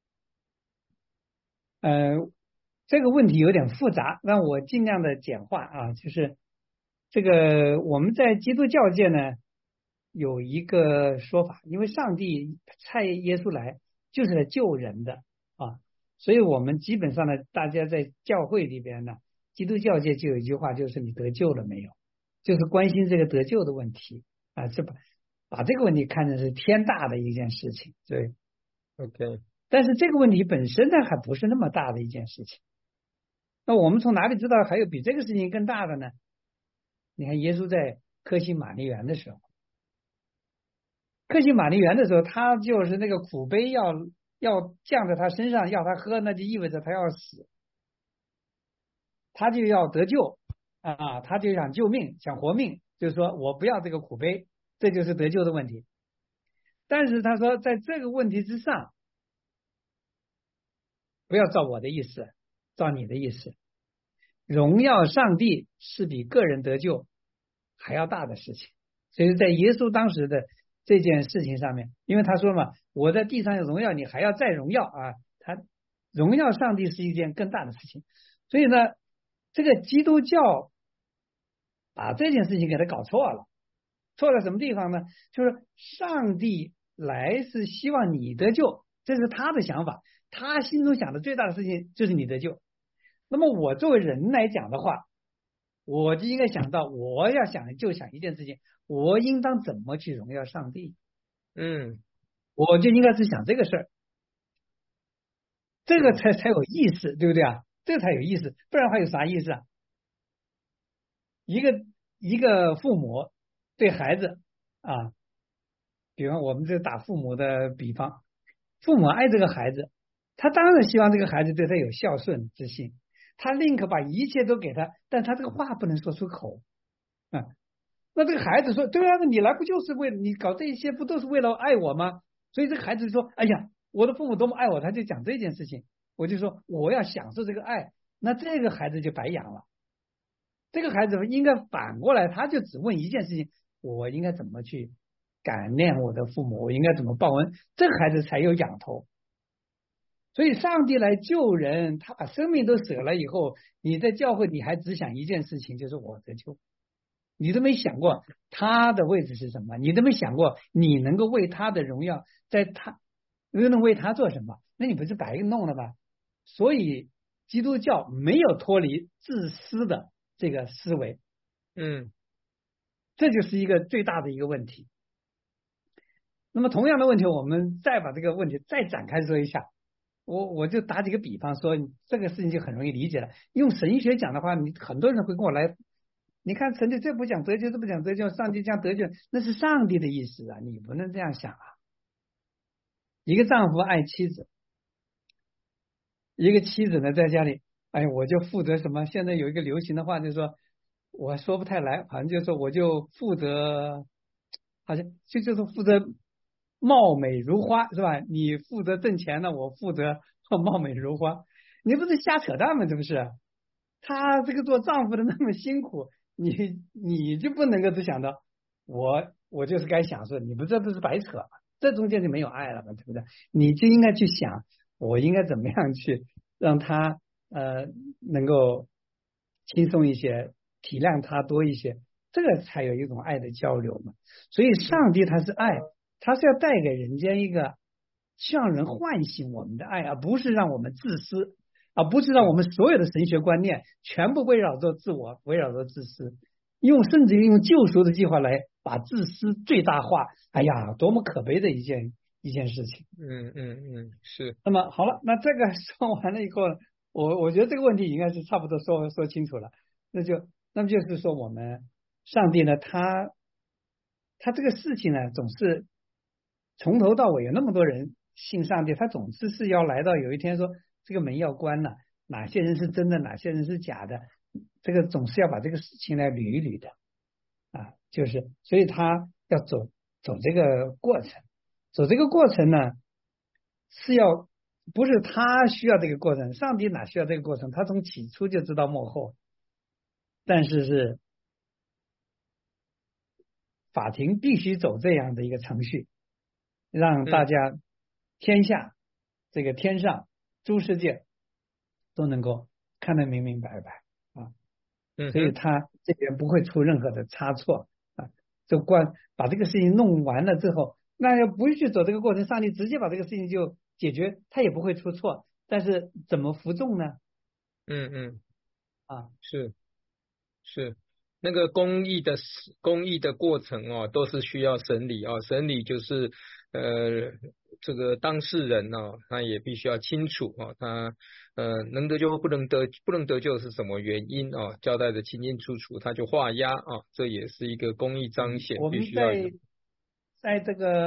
呃，这个问题有点复杂，让我尽量的简化啊，就是这个我们在基督教界呢有一个说法，因为上帝差耶稣来就是来救人的啊，所以我们基本上呢，大家在教会里边呢，基督教界就有一句话，就是你得救了没有，就是关心这个得救的问题啊，把这个问题看成是天大的一件事情，对。 OK。 但是这个问题本身呢，还不是那么大的一件事情。那我们从哪里知道还有比这个事情更大的呢？你看耶稣在客西马尼园的时候，客西马尼园的时候，他就是那个苦杯要降在他身上，要他喝，那就意味着他要死，他就要得救啊，他就想救命，想活命，就是说我不要这个苦杯，这就是得救的问题。但是他说，在这个问题之上，不要照我的意思，照你的意思。荣耀上帝是比个人得救还要大的事情，所以在耶稣当时的这件事情上面，因为他说嘛，我在地上有荣耀，你还要再荣耀啊，他荣耀上帝是一件更大的事情，所以呢，这个基督教把这件事情给他搞错了，错在什么地方呢？就是上帝来是希望你得救，这是他的想法，他心中想的最大的事情就是你得救。那么我作为人来讲的话，我就应该想到，我要想就想一件事情，我应当怎么去荣耀上帝， 嗯。 我就应该是想这个事儿，这个才有意思，对不对啊？这才有意思，不然的话有啥意思啊？一个父母对孩子啊，比方我们这打父母的比方，父母爱这个孩子，他当然希望这个孩子对他有孝顺之心，他宁可把一切都给他，但他这个话不能说出口啊。那这个孩子说：“对啊，你来不就是为了你搞这些，不都是为了爱我吗？”所以这个孩子说：“哎呀，我的父母多么爱我，他就讲这件事情。”我就说我要享受这个爱，那这个孩子就白养了。这个孩子应该反过来，他就只问一件事情：我应该怎么去感念我的父母？我应该怎么报恩？这个孩子才有仰头。所以，上帝来救人，他把生命都舍了以后，你在教会你还只想一件事情，就是我得救。你都没想过他的位置是什么，你都没想过你能够为他的荣耀，在他又能为他做什么？那你不是白弄了吗？所以基督教没有脱离自私的这个思维， 嗯。 这就是一个最大的一个问题。那么同样的问题，我们再把这个问题再展开说一下。我就打几个比方说，这个事情就很容易理解了。用神学讲的话，你很多人会跟我来，你看神就这不讲得救，这不讲得救，上帝讲得救，那是上帝的意思啊，你不能这样想啊。一个丈夫爱妻子，一个妻子呢在家里，哎，我就负责什么？现在有一个流行的话，就是说，我说不太来，反正就是说我就负责，好像就是负责貌美如花，是吧？你负责挣钱呢，我负责貌美如花，你不是瞎扯淡吗？这不是？他这个做丈夫的那么辛苦，你就不能够只想到我就是该享受，你不这不是白扯吗？这中间就没有爱了嘛，对不对？你就应该去想，我应该怎么样去让他能够轻松一些，体谅他多一些，这个才有一种爱的交流嘛。所以上帝他是爱，他是要带给人间一个让人唤醒我们的爱，而不是让我们自私，而不是让我们所有的神学观念全部围绕着自我，围绕着自私，甚至用救赎的计划来把自私最大化。哎呀，多么可悲的一件事情。 是。 那么好了，那这个说完了以后， 我觉得这个问题应该是差不多说清楚了。那么就是说，我们上帝呢，他这个事情呢，总是从头到尾有那么多人信上帝，他总是要来到有一天说这个门要关了，哪些人是真的，哪些人是假的，这个总是要把这个事情来捋一捋的啊，就是所以他要走这个过程，走这个过程呢是要不是他需要这个过程，上帝哪需要这个过程？他从起初就知道幕后，但是法庭必须走这样的一个程序，让大嗯家天下这个天上诸世界都能够看得明明白白啊，所以嗯哼他这边不会出任何的差错啊。把这个事情弄完了之后，那要不去走这个过程，上帝直接把这个事情就解决，他也不会出错。但是怎么服众呢？ 嗯嗯， 啊， 是。是那个公益的过程哦，都是需要审理哦。审理就是这个当事人哦，他也必须要清楚哦，他能得救不能得救是什么原因哦，交代的清清楚楚，他就画押啊，这也是一个公益彰显我必须要有。 们在这个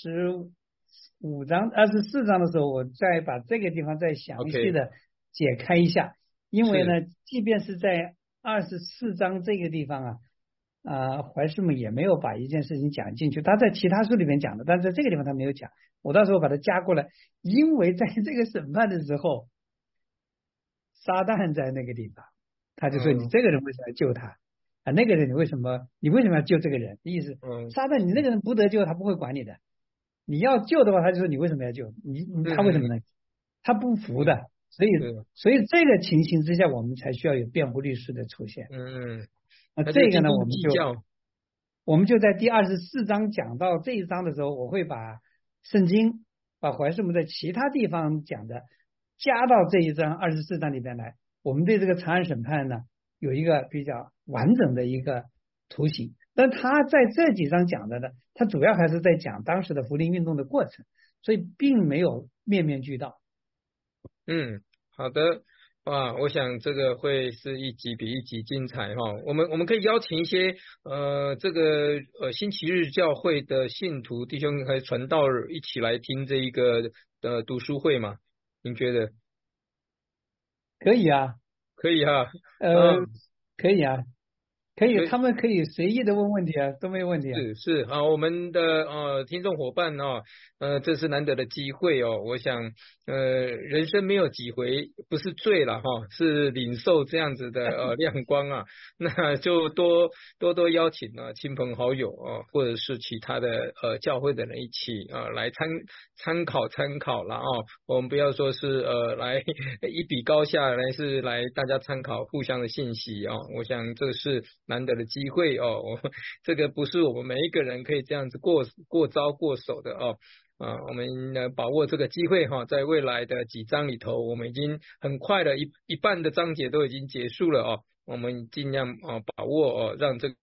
24章的时候，我再把这个地方再详细 OK， 的解开一下，因为呢， 是即便是在24章这个地方怀世母也没有把一件事情讲进去，他在其他书里面讲的，但是在这个地方他没有讲，我到时候把它加过来，因为在这个审判的时候，撒旦在那个地方，他就说你嗯这个人为什么要救他啊？那个人你为什么要救这个人？意思嗯撒旦你那个人不得救，他不会管你的。你要救的话，他就说你为什么要救？他为什么嗯嗯能？他不服是的。 是所以这个情形之下，我们才需要有辩护律师的出现。 嗯嗯， 那这个呢， 他就斤斤计较。 我们就在第24章讲到这一章的时候，我会把圣经把怀世母在其他地方讲的加到这一章24章里边来。我们对这个长安审判呢有一个比较完整的一个图形，但他在这几章讲的呢，他主要还是在讲当时的福音运动的过程，所以并没有面面俱到。 嗯，好的，哇，我想这个会是一集比一集精彩哈。我们可以邀请一些这个星期日教会的信徒弟兄和传道人一起来听这一个读书会嘛？您觉得可以啊， 可以哈？ 呃， 嗯， 可以啊，可以， 所以他们可以随意的问问题啊，都没有问题啊。 是啊，我们的听众伙伴哦，这是难得的机会哦。我想人生没有几回不是罪了哈，是领受这样子的亮光啊，那就多邀请亲朋好友啊，或者是其他的教会的人一起来参考了哦。我们不要说是来一比高下，是来大家参考互相的信息哦。我想这是难得的机会哦。这个不是我们每一个人可以这样子过招过手的哦。我们把握这个机会哈，在未来的几章里头，我们已经很快的一半的章节都已经结束了哦。我们尽量把握让这个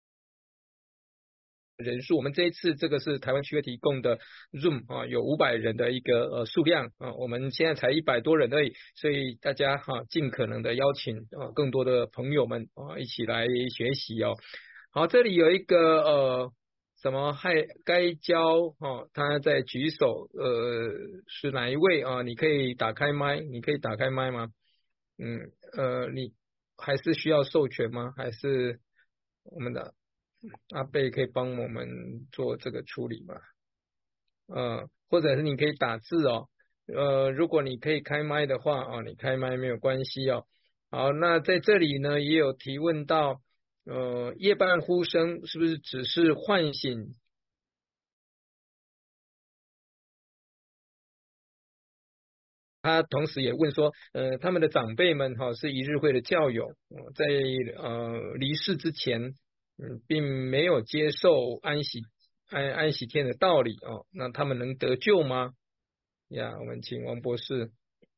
人数，我们这一次这个是台湾区会提供的 Zoom 有500人的一个数量我们现在才100多人而已，所以大家尽可能的邀请更多的朋友们一起来学习哦。好，这里有一个什么该教他在举手是哪一位啊？你可以打开麦，你可以打开麦吗？你还是需要授权吗？还是我们的阿贝可以帮我们做这个处理吗？或者是你可以打字哦。如果你可以开麦的话你开麦没有关系哦。好，那在这里呢也有提问到，夜半呼声是不是只是唤醒？他同时也问说，他们的长辈们是一日会的教友，在离世之前，并没有接受安息天的道理那他们能得救吗？呀，我们请王博士。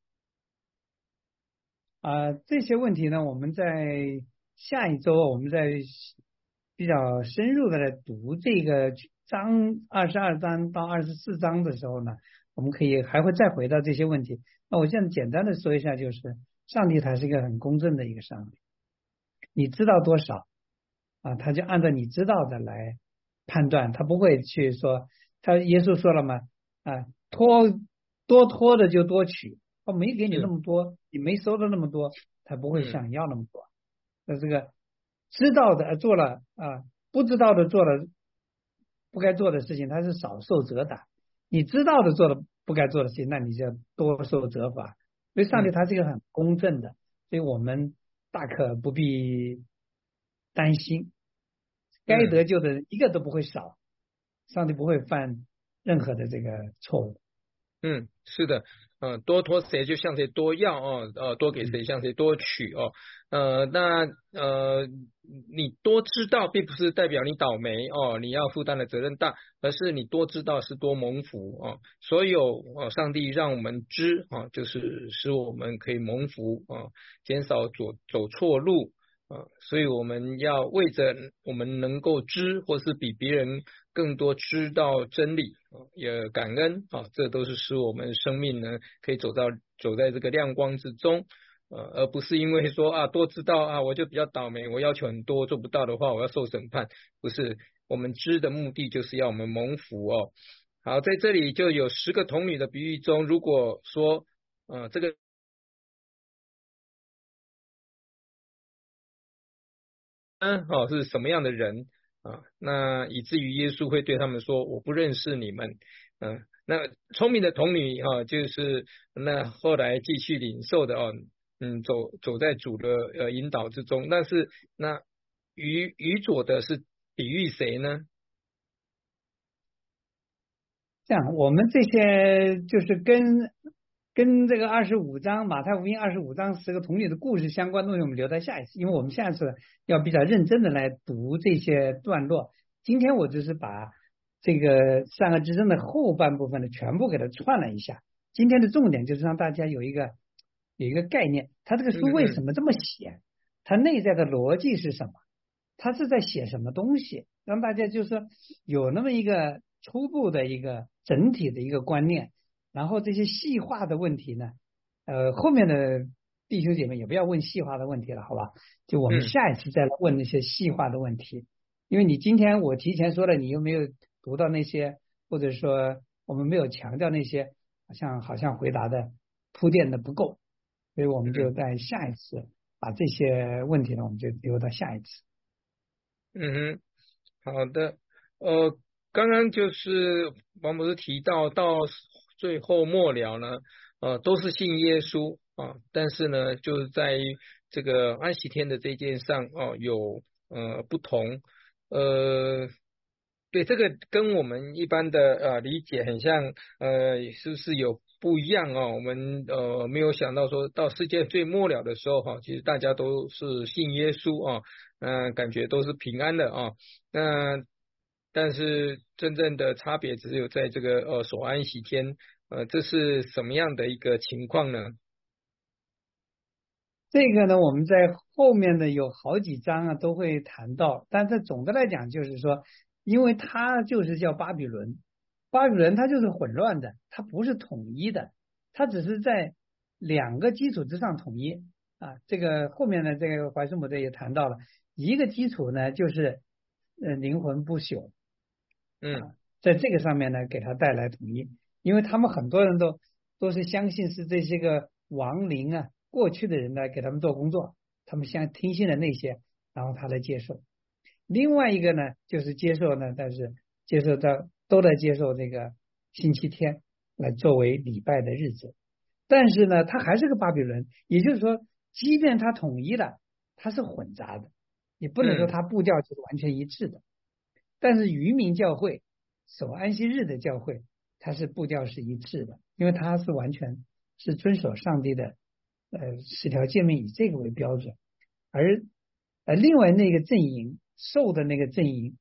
这些问题呢，我们在下一周我们在比较深入的来读这个22章到24章的时候呢，我们还会再回到这些问题。那我现在简单的说一下，就是上帝他是一个很公正的一个上帝，你知道多少啊，他就按照你知道的来判断，他不会去说，他耶稣说了嘛，啊，多拖的就多取，他没给你那是， 么多，你没收的那么多，他不会嗯想要那么多。那这个知道的做了啊，不知道的做了不该做的事情，他是少受责打。你知道的做了不该做的事情，那你就要多受责罚。所以上帝嗯他是一个很公正的，所以我们大可不必担心，该嗯。 得救的人一个都不会少，上帝不会犯任何的这个错误。 嗯，是的，多托谁就向谁多要哦，多给嗯， 谁向谁多取哦，那你多知道，并不是代表你倒霉哦，你要负担的责任大，而是你多知道是多蒙福哦。所有上帝让我们知啊，就是使我们可以蒙福啊，减少走错路。所以我们要为着我们能够知，或是比别人更多知道真理也感恩啊，这都是使我们生命呢可以走在这个亮光之中，而不是因为说啊多知道啊我就比较倒霉，我要求很多做不到的话我要受审判，不是，我们知的目的就是要我们蒙福哦。好，在这里就有10个童女的比喻中，如果说这个是什么样的人那以至于耶稣会对他们说我不认识你们。那聪明的童女就是那后来继续领受的走在主的引导之中。但是那愚拙的是比喻谁呢？ 这样，我们这些就是跟这个25章马太福音25章10个童女的故事相关的东西，我们留在下一次，因为我们下一次要比较认真的来读这些段落。今天我只是把这个善恶之争的后半部分的全部给它串了一下。今天的重点就是让大家有一个概念，他这个书为什嗯嗯么这么写，它内在的逻辑是什么，他是在写什么东西，让大家就是说有那么一个初步的一个整体的一个观念，然后这些细化的问题呢，后面的弟兄姐妹也不要问细化的问题了，好吧？就我们嗯下一次再来问那些细化的问题，因为你今天我提前说了，你又没有读到那些，或者说我们没有强调那些，好像回答的铺垫的不够，所以我们就嗯在下一次把这些问题呢，我们就留到下一次。 嗯哼，好的。刚刚就是王博士提到最后末了呢，都是信耶稣但是呢，就是在于这个安息天的这件上有不同。呃，对，这个跟我们一般的理解很像，是不是有不一样我们没有想到说到世界最末了的时候其实大家都是信耶稣感觉都是平安的那但是真正的差别只有在这个守安息天，这是什么样的一个情况呢？ 这个呢，我们在后面的有好几章都会谈到，但是总的来讲就是说，因为它就是叫巴比伦，巴比伦它就是混乱的，它不是统一的，它只是在两个基础之上统一这个后面的这个怀斯姆特也谈到了，一个基础呢就是灵魂不朽嗯在这个上面呢给它带来统一，因为他们很多人都是相信是这些个亡灵过去的人来给他们做工作，他们听信了那些，然后他来接受。另外一个呢，就是接受呢，但是接受都在接受这个星期天来作为礼拜的日子，但是呢，它还是个巴比伦，也就是说，即便它统一了，它是混杂的，你不能说嗯它步调就是完全一致的。但是渔民教会守安息日的教会，它是步调是一致的，因为它是完全是遵守上帝的十条诫命以这个为标准，而另外那个阵营受的那个阵营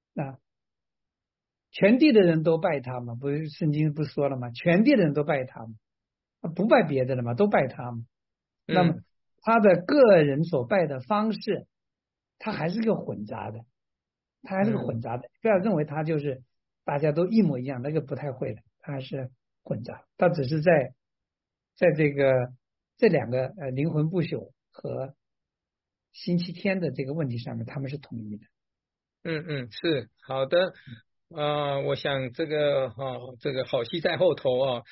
全地的人都拜他嘛，不是圣经不说了吗？全地的人都拜他嘛，不拜别的了嘛，都拜他嘛。那么嗯他的个人所拜的方式，他还是个混杂的，他还是个混嗯杂的。不要认为他就是大家都一模一样，那个不太会的，他还是混杂。他只是在这个这两个灵魂不朽和星期天的这个问题上面，他们是统一的。 是好的。我想这个这个好戏在后头啊。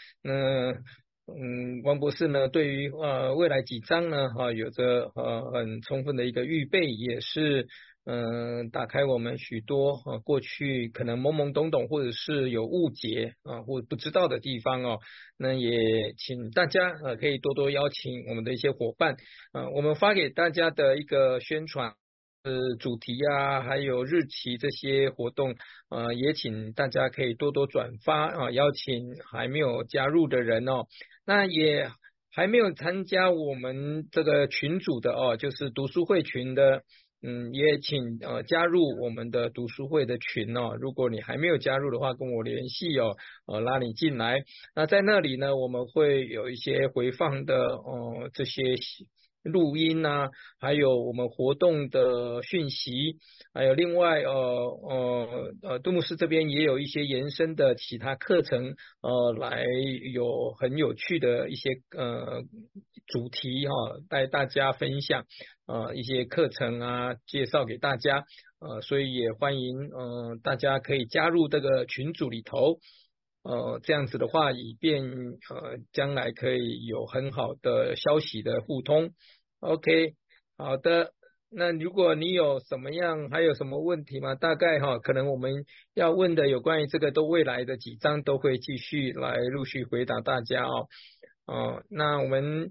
王博士呢，对于未来几章呢有着很充分的一个预备，也是打开我们许多过去可能懵懵懂懂或者是有误解或不知道的地方哦。那也请大家可以多多邀请我们的一些伙伴我们发给大家的一个宣传主题啊，还有日期这些活动也请大家可以多多转发邀请还没有加入的人哦。那也还没有参加我们这个群组的就是读书会群的也请加入我们的读书会的群哦。如果你还没有加入的话，跟我联系拉你进来。那在那里呢，我们会有一些回放的这些录音啊，还有我们活动的讯息，还有另外杜牧师这边也有一些延伸的其他课程来有很有趣的一些主题带大家分享一些课程啊，介绍给大家所以也欢迎大家可以加入这个群组里头这样子的话，以便将来可以有很好的消息的互通。OK， 好的。那如果你有什么样还有什么问题吗？大概可能我们要问的有关于这个都未来的几章都会继续来陆续回答大家那我们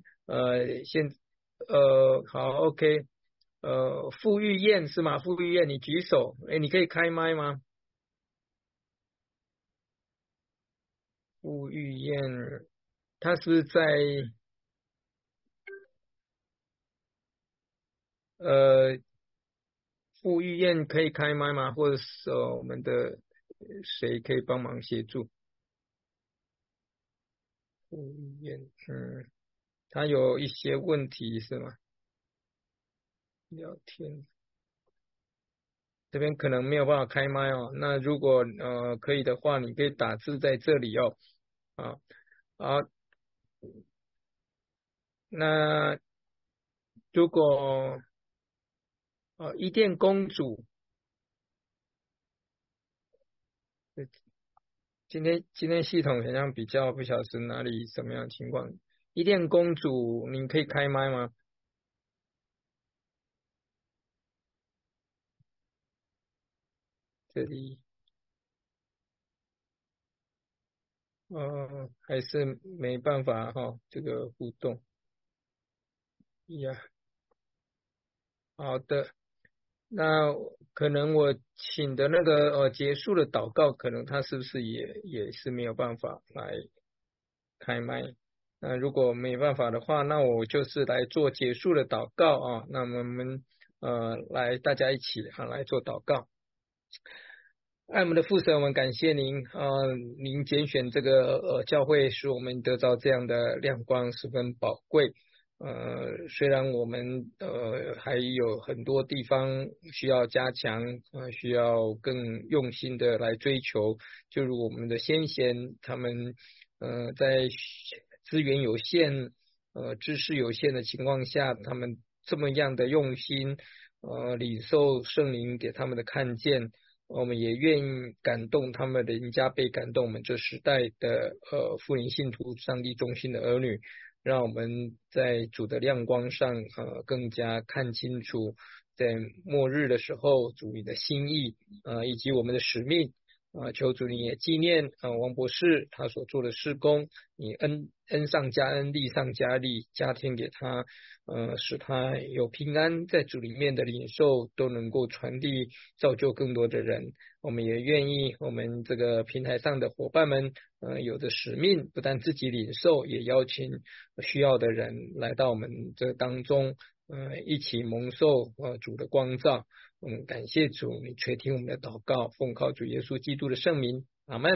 好 OK， 傅玉燕是吗？傅玉燕你举手，你可以开麦吗？傅玉燕她是不是在傅玉燕可以开麦吗？或者是我们的谁可以帮忙协助？傅玉燕她有一些问题是吗？聊天这边可能没有办法开麦那如果可以的话，你可以打字在这里好，那如果伊甸公主今天系统好像比较不晓得是哪里什么样的情况。伊甸公主，您可以开麦吗？这里还是没办法这个互动呀。好的，那可能我请的那个结束的祷告，可能他是不是也是没有办法来开麦？那如果没办法的话，那我就是来做结束的祷告那我们来大家一起来做祷告。爱我们的父神，我们感谢您您拣选这个教会，使我们得到这样的亮光，十分宝贵。虽然我们还有很多地方需要加强需要更用心的来追求，就如我们的先贤他们在资源有限知识有限的情况下，他们这么样的用心领受圣灵给他们的看见，我们也愿意感动他们的人家，被感动我们这时代的福音信徒上帝中心的儿女，让我们在主的亮光上更加看清楚在末日的时候主你的心意以及我们的使命求主你也纪念王博士他所做的事工，你恩上加恩，利上加利，加添给他使他有平安，在主里面的领受都能够传递造就更多的人。我们也愿意我们这个平台上的伙伴们有着使命，不但自己领受，也邀请需要的人来到我们这当中一起蒙受主的光照。感谢主，你垂听我们的祷告，奉靠主耶稣基督的圣名，阿们。